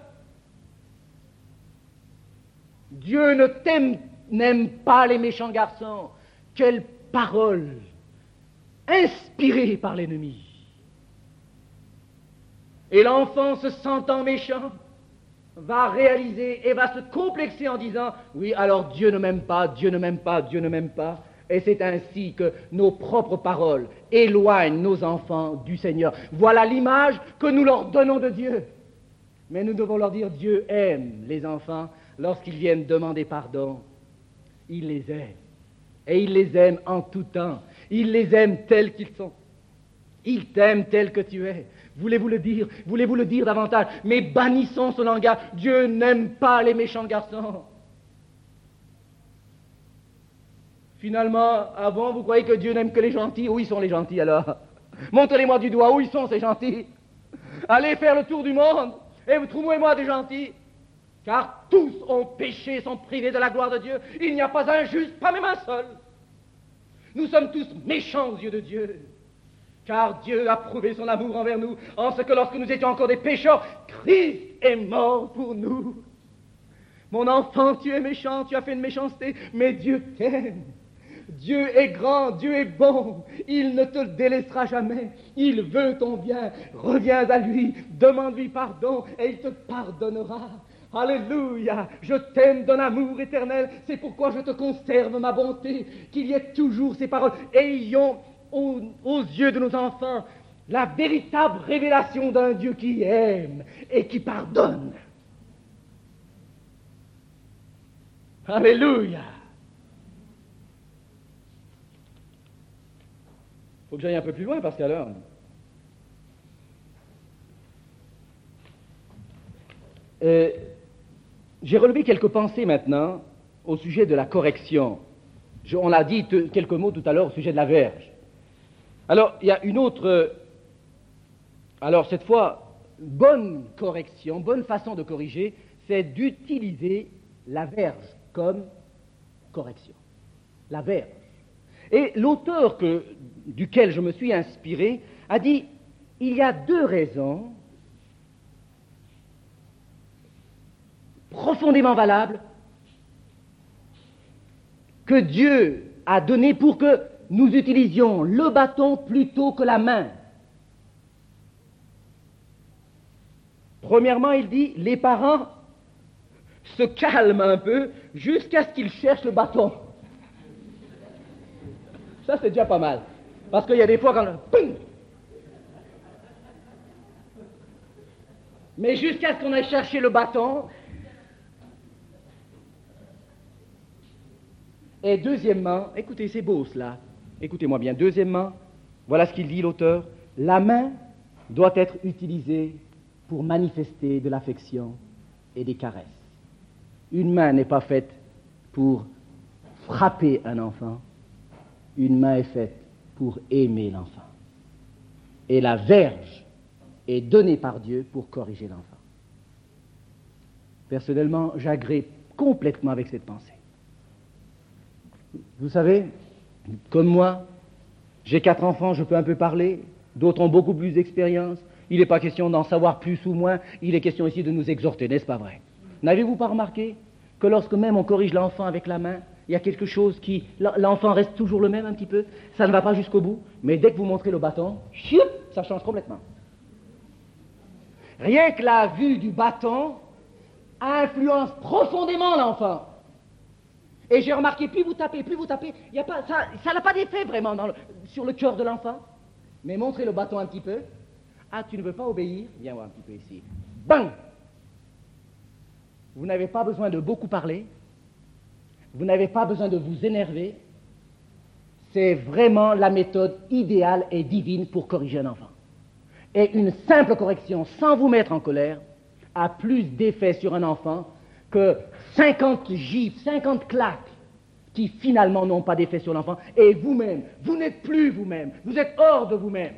Dieu ne t'aime, n'aime pas les méchants garçons. Quelle parole inspirée par l'ennemi. Et l'enfant, se sentant méchant, va réaliser et va se complexer en disant « Oui, alors Dieu ne m'aime pas, Dieu ne m'aime pas, Dieu ne m'aime pas. » Et c'est ainsi que nos propres paroles éloignent nos enfants du Seigneur. Voilà l'image que nous leur donnons de Dieu. Mais nous devons leur dire « Dieu aime les enfants lorsqu'ils viennent demander pardon. Il les aime. Et il les aime en tout temps. Il les aime tels qu'ils sont. Il t'aime tel que tu es. Voulez-vous le dire? Voulez-vous le dire davantage? Mais bannissons ce langage. Dieu n'aime pas les méchants garçons. Finalement, avant, vous croyez que Dieu n'aime que les gentils? Où ils sont les gentils alors? Montrez-les-moi du doigt, où ils sont ces gentils? Allez faire le tour du monde et vous trouvez-moi des gentils. Car tous ont péché, sont privés de la gloire de Dieu. Il n'y a pas un juste, pas même un seul. Nous sommes tous méchants aux yeux de Dieu. Car Dieu a prouvé son amour envers nous, en ce que lorsque nous étions encore des pécheurs, Christ est mort pour nous. Mon enfant, tu es méchant, tu as fait une méchanceté, mais Dieu t'aime. Dieu est grand, Dieu est bon, il ne te délaissera jamais, il veut ton bien, reviens à lui, demande-lui pardon et il te pardonnera. Alléluia, je t'aime d'un amour éternel, c'est pourquoi je te conserve ma bonté, qu'il y ait toujours ces paroles. Ayons aux, aux yeux de nos enfants la véritable révélation d'un Dieu qui aime et qui pardonne. Alléluia. Il faut que j'aille un peu plus loin parce qu'à l'heure... Euh, j'ai relevé quelques pensées maintenant au sujet de la correction. Je, on l'a dit te, quelques mots tout à l'heure au sujet de la verge. Alors, il y a une autre... Alors, cette fois, bonne correction, bonne façon de corriger, c'est d'utiliser la verge comme correction. La verge. Et l'auteur que, duquel je me suis inspiré a dit, il y a deux raisons profondément valables que Dieu a données pour que nous utilisions le bâton plutôt que la main. Premièrement, il dit, les parents se calment un peu jusqu'à ce qu'ils cherchent le bâton. Ça, c'est déjà pas mal. Parce qu'il y a des fois quand... Ping! Mais jusqu'à ce qu'on aille chercher le bâton. Et deuxièmement, écoutez, c'est beau cela. Écoutez-moi bien. Deuxièmement, voilà ce qu'il dit l'auteur. La main doit être utilisée pour manifester de l'affection et des caresses. Une main n'est pas faite pour frapper un enfant. Une main est faite pour aimer l'enfant. Et la verge est donnée par Dieu pour corriger l'enfant. Personnellement, j'agrée complètement avec cette pensée. Vous savez, comme moi, j'ai quatre enfants, je peux un peu parler, d'autres ont beaucoup plus d'expérience. Il n'est pas question d'en savoir plus ou moins, il est question ici de nous exhorter, n'est-ce pas vrai? N'avez-vous pas remarqué que lorsque même on corrige l'enfant avec la main, il y a quelque chose qui... L'enfant reste toujours le même un petit peu, ça ne va pas jusqu'au bout, mais dès que vous montrez le bâton, choup, ça change complètement. Rien que la vue du bâton influence profondément l'enfant. Et j'ai remarqué, plus vous tapez, plus vous tapez, y a pas, ça ça n'a pas d'effet vraiment dans le, sur le cœur de l'enfant. Mais montrez le bâton un petit peu. Ah, tu ne veux pas obéir? Viens voir un petit peu ici. Bang! Vous n'avez pas besoin de beaucoup parler. Vous n'avez pas besoin de vous énerver. C'est vraiment la méthode idéale et divine pour corriger un enfant. Et une simple correction, sans vous mettre en colère, a plus d'effet sur un enfant que cinquante gifles, cinquante claques, qui finalement n'ont pas d'effet sur l'enfant. Et vous-même, vous n'êtes plus vous-même. Vous êtes hors de vous-même.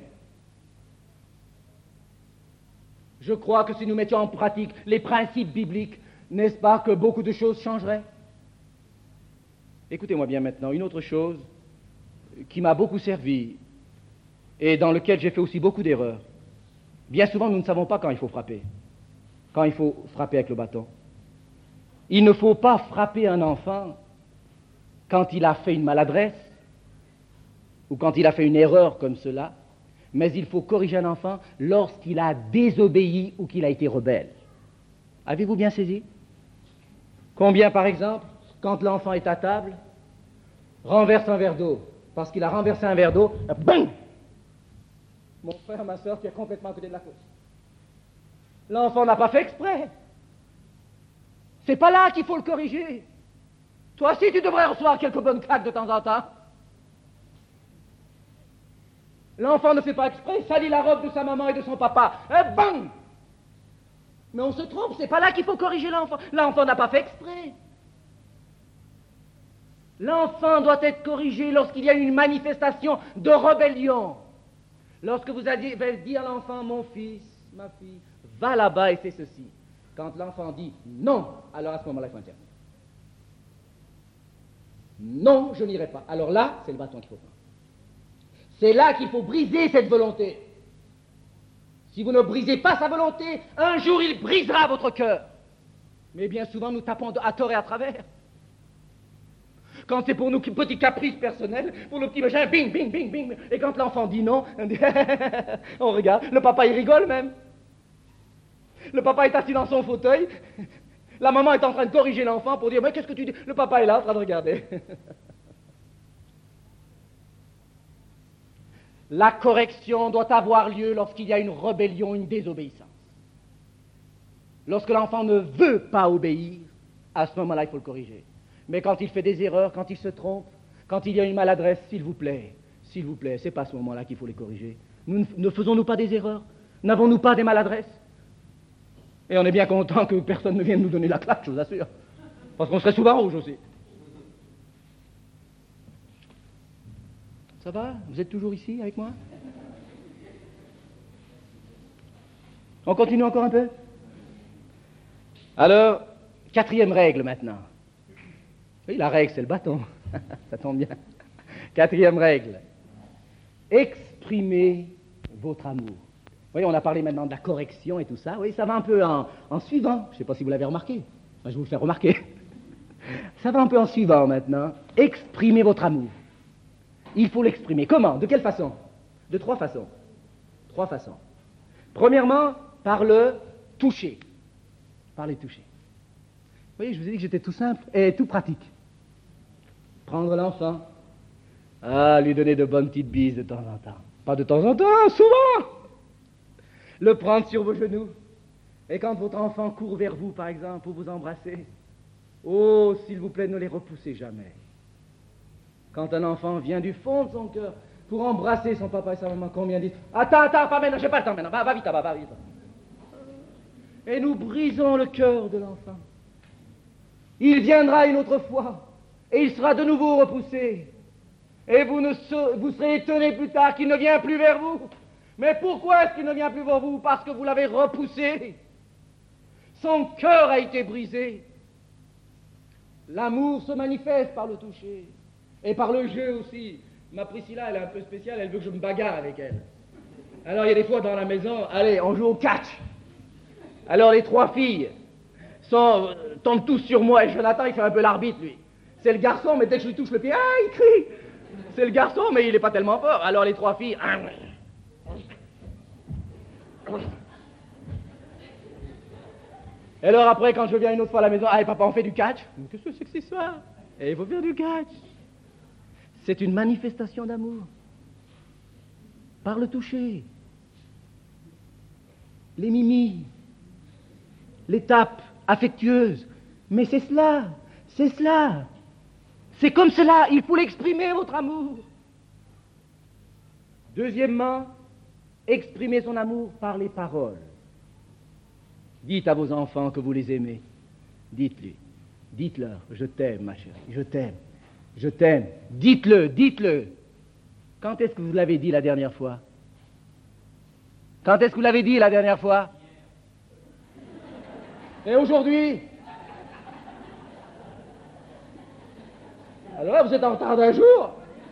Je crois que si nous mettions en pratique les principes bibliques, n'est-ce pas que beaucoup de choses changeraient? Écoutez-moi bien maintenant, une autre chose qui m'a beaucoup servi et dans laquelle j'ai fait aussi beaucoup d'erreurs. Bien souvent, nous ne savons pas quand il faut frapper, quand il faut frapper avec le bâton. Il ne faut pas frapper un enfant quand il a fait une maladresse ou quand il a fait une erreur comme cela, mais il faut corriger un enfant lorsqu'il a désobéi ou qu'il a été rebelle. Avez-vous bien saisi? Combien, par exemple, quand l'enfant est à table, renverse un verre d'eau, parce qu'il a renversé un verre d'eau, bang! Mon frère, ma soeur, tu es complètement à côté de la course. L'enfant n'a pas fait exprès. C'est pas là qu'il faut le corriger. Toi aussi, tu devrais recevoir quelques bonnes claques de temps en temps. L'enfant ne fait pas exprès, salit la robe de sa maman et de son papa. Et bang! Mais on se trompe, c'est pas là qu'il faut corriger l'enfant. L'enfant n'a pas fait exprès. L'enfant doit être corrigé lorsqu'il y a une manifestation de rébellion. Lorsque vous allez dire à l'enfant, mon fils, ma fille, va là-bas et fais ceci. Quand l'enfant dit non, alors à ce moment-là, il faut interdire. Non, je n'irai pas. Alors là, c'est le bâton qu'il faut prendre. C'est là qu'il faut briser cette volonté. Si vous ne brisez pas sa volonté, un jour il brisera votre cœur. Mais bien souvent, nous tapons à tort et à travers. Quand c'est pour nos petits caprices personnels, pour nos petits machins, bing, bing, bing, bing. Et quand l'enfant dit non, on, dit on regarde. Le papa, il rigole même. Le papa est assis dans son fauteuil. La maman est en train de corriger l'enfant pour dire, mais qu'est-ce que tu dis? Le papa est là en train de regarder. La correction doit avoir lieu lorsqu'il y a une rébellion, une désobéissance. Lorsque l'enfant ne veut pas obéir, à ce moment-là, il faut le corriger. Mais quand il fait des erreurs, quand il se trompe, quand il y a une maladresse, s'il vous plaît, s'il vous plaît, c'est pas à ce moment-là qu'il faut les corriger. Nous, ne faisons-nous pas des erreurs? N'avons-nous pas des maladresses? Et on est bien content que personne ne vienne nous donner la claque, je vous assure. Parce qu'on serait souvent rouge aussi. Ça va? Vous êtes toujours ici avec moi? On continue encore un peu? Alors, quatrième règle maintenant. Oui, la règle, c'est le bâton. Ça tombe bien. Quatrième règle. Exprimez votre amour. Vous voyez, on a parlé maintenant de la correction et tout ça. Oui, ça va un peu en, en suivant. Je ne sais pas si vous l'avez remarqué. Enfin, je vais vous le faire remarquer. Ça va un peu en suivant maintenant. Exprimez votre amour. Il faut l'exprimer. Comment? De quelle façon? De trois façons. Trois façons. Premièrement, par le toucher. Par les toucher. Vous voyez, je vous ai dit que j'étais tout simple et tout pratique. Prendre l'enfant. Ah, lui donner de bonnes petites bises de temps en temps. Pas de temps en temps, souvent. Le prendre sur vos genoux. Et quand votre enfant court vers vous, par exemple, pour vous embrasser, oh, s'il vous plaît, ne les repoussez jamais. Quand un enfant vient du fond de son cœur pour embrasser son papa et sa maman, combien dit « Attends, attends, pas maintenant, j'ai pas le temps maintenant, va, va vite, va, va vite. » Et nous brisons le cœur de l'enfant. Il viendra une autre fois, et il sera de nouveau repoussé. Et vous, ne se, vous serez étonné plus tard qu'il ne vient plus vers vous. Mais pourquoi est-ce qu'il ne vient plus vers vous? Parce que vous l'avez repoussé. Son cœur a été brisé. L'amour se manifeste par le toucher. Et par le jeu aussi. Ma Priscilla, elle est un peu spéciale, elle veut que je me bagarre avec elle. Alors il y a des fois dans la maison, allez, on joue au catch. Alors les trois filles sont, euh, tombent tous sur moi et Jonathan, il fait un peu l'arbitre, lui. C'est le garçon, mais dès que je lui touche le pied, ah, il crie. C'est le garçon, mais il n'est pas tellement fort. Alors les trois filles... Et alors après, quand je viens une autre fois à la maison, ah, papa, on fait du catch. Qu'est-ce que c'est que c'est ça? Et il faut faire du catch. C'est une manifestation d'amour. Par le toucher. Les mimis. Les tapes affectueuses. Mais c'est cela. C'est cela. C'est comme cela. Il faut l'exprimer, votre amour. Deuxièmement, exprimer son amour par les paroles. Dites à vos enfants que vous les aimez. Dites-lui. Dites-leur, je t'aime, ma chérie, je t'aime. Je t'aime. Dites-le, dites-le. Quand est-ce que vous l'avez dit la dernière fois? Quand est-ce que vous l'avez dit la dernière fois? Et aujourd'hui? Alors là, vous êtes en retard d'un jour.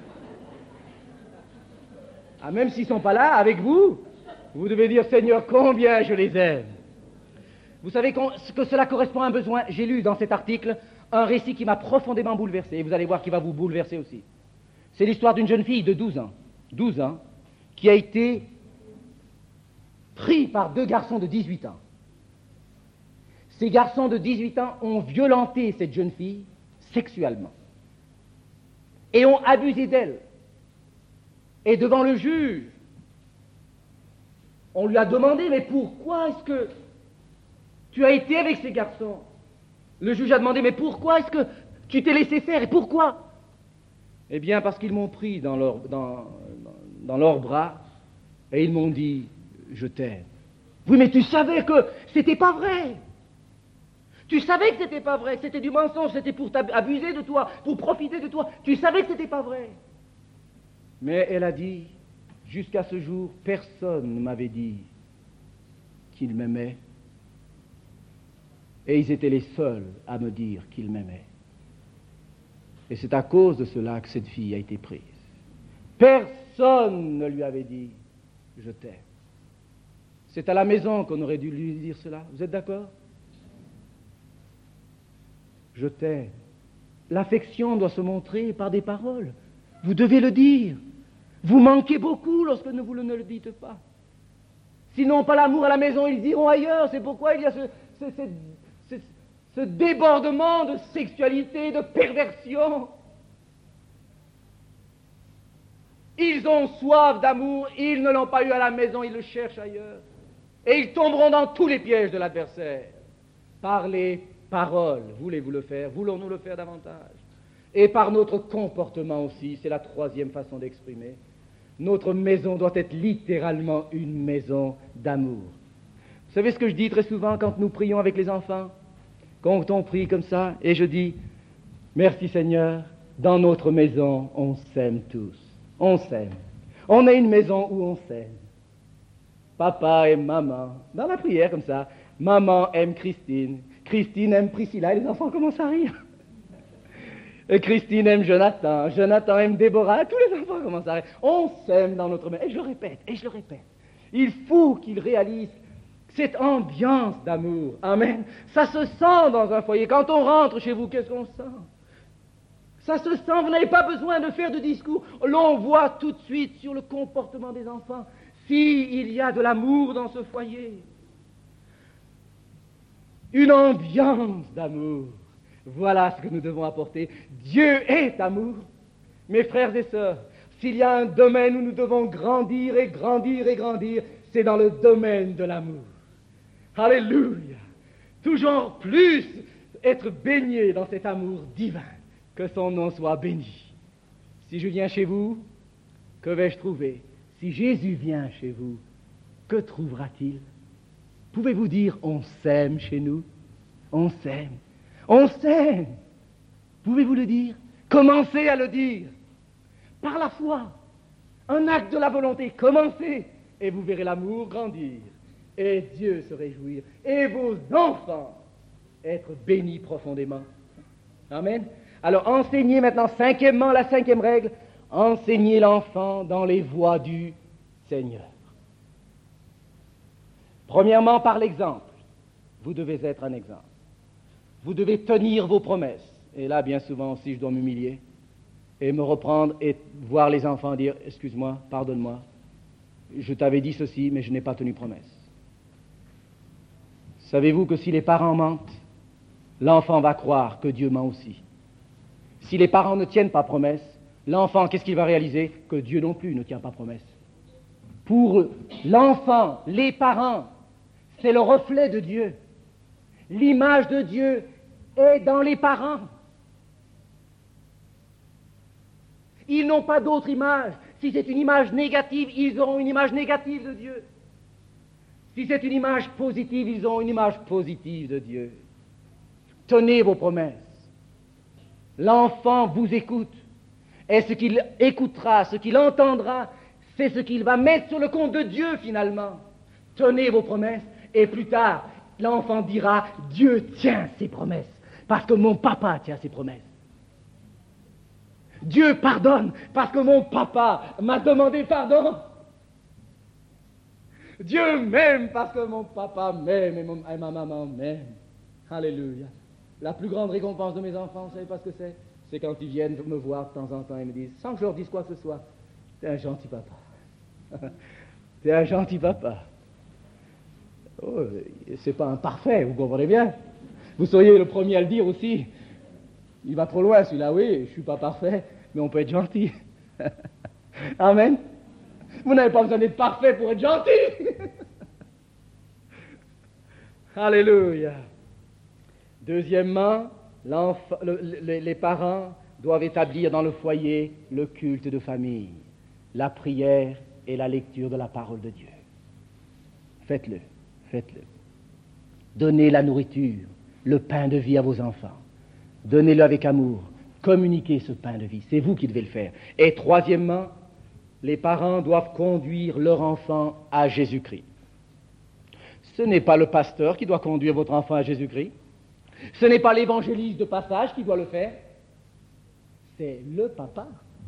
Ah, même s'ils ne sont pas là, avec vous, vous devez dire, Seigneur, combien je les aime. Vous savez que cela correspond à un besoin. J'ai lu dans cet article un récit qui m'a profondément bouleversé, et vous allez voir qu'il va vous bouleverser aussi. C'est l'histoire d'une jeune fille de douze ans, douze ans, qui a été prise par deux garçons de dix-huit ans. Ces garçons de dix-huit ans ont violenté cette jeune fille sexuellement et ont abusé d'elle. Et devant le juge, on lui a demandé, mais pourquoi est-ce que tu as été avec ces garçons? Le juge a demandé, mais pourquoi est-ce que tu t'es laissé faire? Et pourquoi? Eh bien, parce qu'ils m'ont pris dans leurs dans, dans leurs bras et ils m'ont dit, je t'aime. Oui, mais tu savais que c'était pas vrai. Tu savais que c'était pas vrai, que c'était du mensonge, c'était pour abuser de toi, pour profiter de toi. Tu savais que c'était pas vrai. Mais elle a dit, jusqu'à ce jour, personne ne m'avait dit qu'il m'aimait. Et ils étaient les seuls à me dire qu'ils m'aimaient. Et c'est à cause de cela que cette fille a été prise. Personne ne lui avait dit « je t'aime ». C'est à la maison qu'on aurait dû lui dire cela. Vous êtes d'accord? Je t'aime. L'affection doit se montrer par des paroles. Vous devez le dire. Vous manquez beaucoup lorsque vous ne le dites pas. S'ils n'ont pas l'amour à la maison, ils iront ailleurs. C'est pourquoi il y a ce, ce, ce, ce, ce débordement de sexualité, de perversion. Ils ont soif d'amour, ils ne l'ont pas eu à la maison, ils le cherchent ailleurs. Et ils tomberont dans tous les pièges de l'adversaire. Par les paroles, voulez-vous le faire? Voulons-nous le faire davantage? Et par notre comportement aussi, c'est la troisième façon d'exprimer. Notre maison doit être littéralement une maison d'amour. Vous savez ce que je dis très souvent quand nous prions avec les enfants? Quand on prie comme ça, et je dis, merci Seigneur, dans notre maison, on s'aime tous. On s'aime. On a une maison où on s'aime. Papa aime maman. Dans la prière comme ça, maman aime Christine. Christine aime Priscilla. Et les enfants commencent à rire. Et Christine aime Jonathan. Jonathan aime Déborah. Tous les enfants commencent à rire. On s'aime dans notre maison. Et je le répète, et je le répète. Il faut qu'ils réalisent cette ambiance d'amour. Amen. Ça se sent dans un foyer. Quand on rentre chez vous, qu'est-ce qu'on sent? Ça se sent, vous n'avez pas besoin de faire de discours. L'on voit tout de suite sur le comportement des enfants s'il y a de l'amour dans ce foyer. Une ambiance d'amour. Voilà ce que nous devons apporter. Dieu est amour. Mes frères et sœurs, s'il y a un domaine où nous devons grandir et grandir et grandir, c'est dans le domaine de l'amour. Alléluia. Toujours plus être baigné dans cet amour divin. Que son nom soit béni. Si je viens chez vous, que vais-je trouver? Si Jésus vient chez vous, que trouvera-t-il? Pouvez-vous dire, on s'aime chez nous? On s'aime. On s'aime. Pouvez-vous le dire? Commencez à le dire. Par la foi. Un acte de la volonté. Commencez. Et vous verrez l'amour grandir. Et Dieu se réjouir. Et vos enfants être bénis profondément. Amen. Alors, enseignez maintenant, cinquièmement, la cinquième règle, enseignez l'enfant dans les voies du Seigneur. Premièrement, par l'exemple. Vous devez être un exemple. Vous devez tenir vos promesses. Et là, bien souvent aussi, je dois m'humilier et me reprendre et voir les enfants dire, excuse-moi, pardonne-moi, je t'avais dit ceci, mais je n'ai pas tenu promesse. Savez-vous que si les parents mentent, l'enfant va croire que Dieu ment aussi. Si les parents ne tiennent pas promesse, l'enfant, qu'est-ce qu'il va réaliser? Que Dieu non plus ne tient pas promesse. Pour eux, l'enfant, les parents, c'est le reflet de Dieu. L'image de Dieu est dans les parents. Ils n'ont pas d'autre image. Si c'est une image négative, ils auront une image négative de Dieu. Si c'est une image positive, ils auront une image positive de Dieu. Tenez vos promesses. L'enfant vous écoute. Et ce qu'il écoutera, ce qu'il entendra, c'est ce qu'il va mettre sur le compte de Dieu finalement. Tenez vos promesses et plus tard, l'enfant dira, Dieu tient ses promesses parce que mon papa tient ses promesses. Dieu pardonne parce que mon papa m'a demandé pardon. Dieu m'aime parce que mon papa m'aime et, mon, et ma maman m'aime. Alléluia. La plus grande récompense de mes enfants, vous savez pas ce que c'est? C'est quand ils viennent me voir de temps en temps et me disent, sans que je leur dise quoi que ce soit, t'es un gentil papa. T'es un gentil papa. Oh, c'est pas un parfait, vous comprenez bien? Vous seriez le premier à le dire aussi. Il va trop loin celui-là, oui, je suis pas parfait, mais on peut être gentil. Amen. Vous n'avez pas besoin d'être parfait pour être gentil. Alléluia. Deuxièmement, le, le, les parents doivent établir dans le foyer le culte de famille, la prière et la lecture de la parole de Dieu. Faites-le, faites-le. Donnez la nourriture, le pain de vie à vos enfants. Donnez-le avec amour. Communiquez ce pain de vie. C'est vous qui devez le faire. Et troisièmement, les parents doivent conduire leur enfant à Jésus-Christ. Ce n'est pas le pasteur qui doit conduire votre enfant à Jésus-Christ. Ce n'est pas l'évangéliste de passage qui doit le faire. C'est le papa.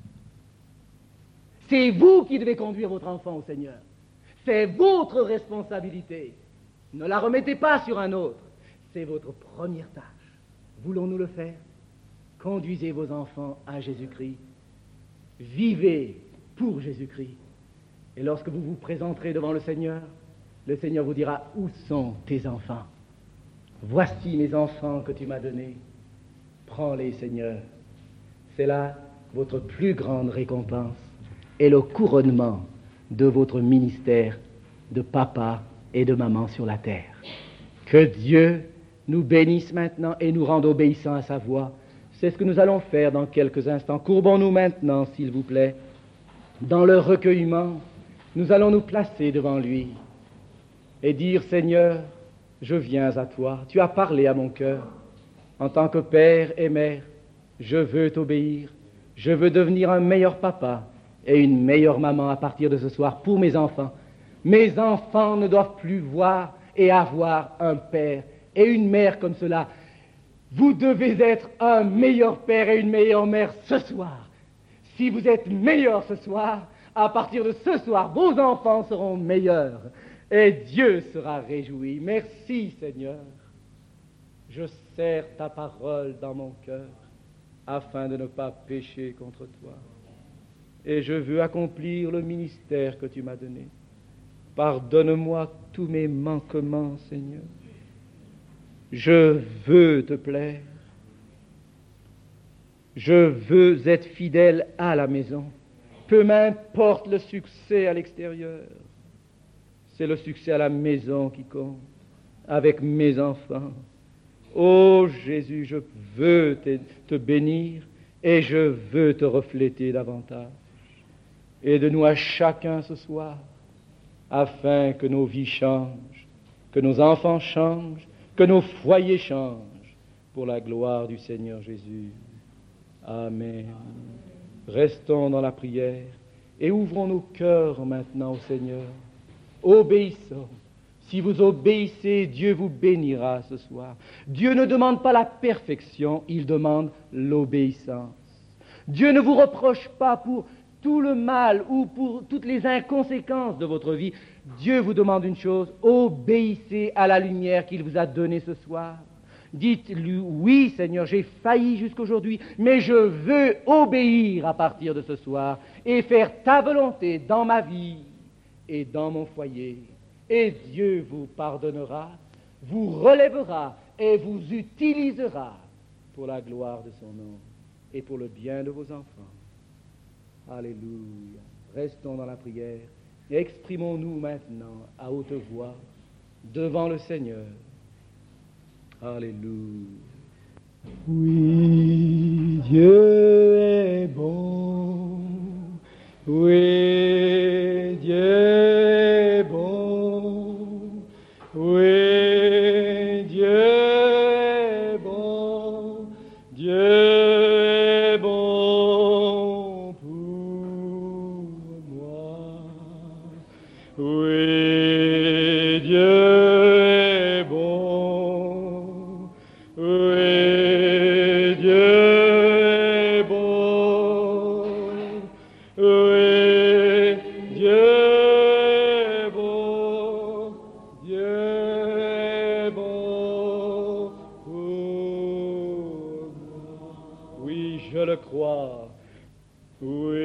C'est vous qui devez conduire votre enfant au Seigneur. C'est votre responsabilité. Ne la remettez pas sur un autre. C'est votre première tâche. Voulons-nous le faire? Conduisez vos enfants à Jésus-Christ. Vivez pour Jésus-Christ. Et lorsque vous vous présenterez devant le Seigneur, le Seigneur vous dira, où sont tes enfants? Voici mes enfants que tu m'as donnés. Prends-les, Seigneur. C'est là votre plus grande récompense et le couronnement de votre ministère de papa et de maman sur la terre. Que Dieu nous bénisse maintenant et nous rende obéissants à sa voix. C'est ce que nous allons faire dans quelques instants. Courbons-nous maintenant, s'il vous plaît. Dans le recueillement, nous allons nous placer devant lui et dire, Seigneur, je viens à toi. Tu as parlé à mon cœur. En tant que père et mère, je veux t'obéir. Je veux devenir un meilleur papa et une meilleure maman à partir de ce soir pour mes enfants. Mes enfants ne doivent plus voir et avoir un père et une mère comme cela. Vous devez être un meilleur père et une meilleure mère ce soir. Si vous êtes meilleur ce soir, à partir de ce soir, vos enfants seront meilleurs et Dieu sera réjoui. Merci Seigneur. Je serre ta parole dans mon cœur afin de ne pas pécher contre toi. Et je veux accomplir le ministère que tu m'as donné. Pardonne-moi tous mes manquements, Seigneur. Je veux te plaire. Je veux être fidèle à la maison. Peu m'importe le succès à l'extérieur. C'est le succès à la maison qui compte, avec mes enfants. Oh Jésus, je veux te, te bénir et je veux te refléter davantage. Aide-nous à chacun ce soir, afin que nos vies changent, que nos enfants changent, que nos foyers changent, pour la gloire du Seigneur Jésus. Amen. Restons dans la prière et ouvrons nos cœurs maintenant au Seigneur. Obéissons. Si vous obéissez, Dieu vous bénira ce soir. Dieu ne demande pas la perfection, il demande l'obéissance. Dieu ne vous reproche pas pour tout le mal ou pour toutes les inconséquences de votre vie. Dieu vous demande une chose, obéissez à la lumière qu'il vous a donnée ce soir. Dites-lui, oui Seigneur, j'ai failli jusqu'aujourd'hui, mais je veux obéir à partir de ce soir et faire ta volonté dans ma vie et dans mon foyer. Et Dieu vous pardonnera, vous relèvera et vous utilisera pour la gloire de son nom et pour le bien de vos enfants. Alléluia. Restons dans la prière et exprimons-nous maintenant à haute voix devant le Seigneur. Alléluia. Oui, Dieu est bon. Oui, Dieu est bon. Oui, Dieu est bon. Dieu est bon pour moi. Oui, Dieu est bon. Oui, Dieu est bon. Oui, Dieu est bon. Dieu est bon pour moi. Oui, je le crois. Oui.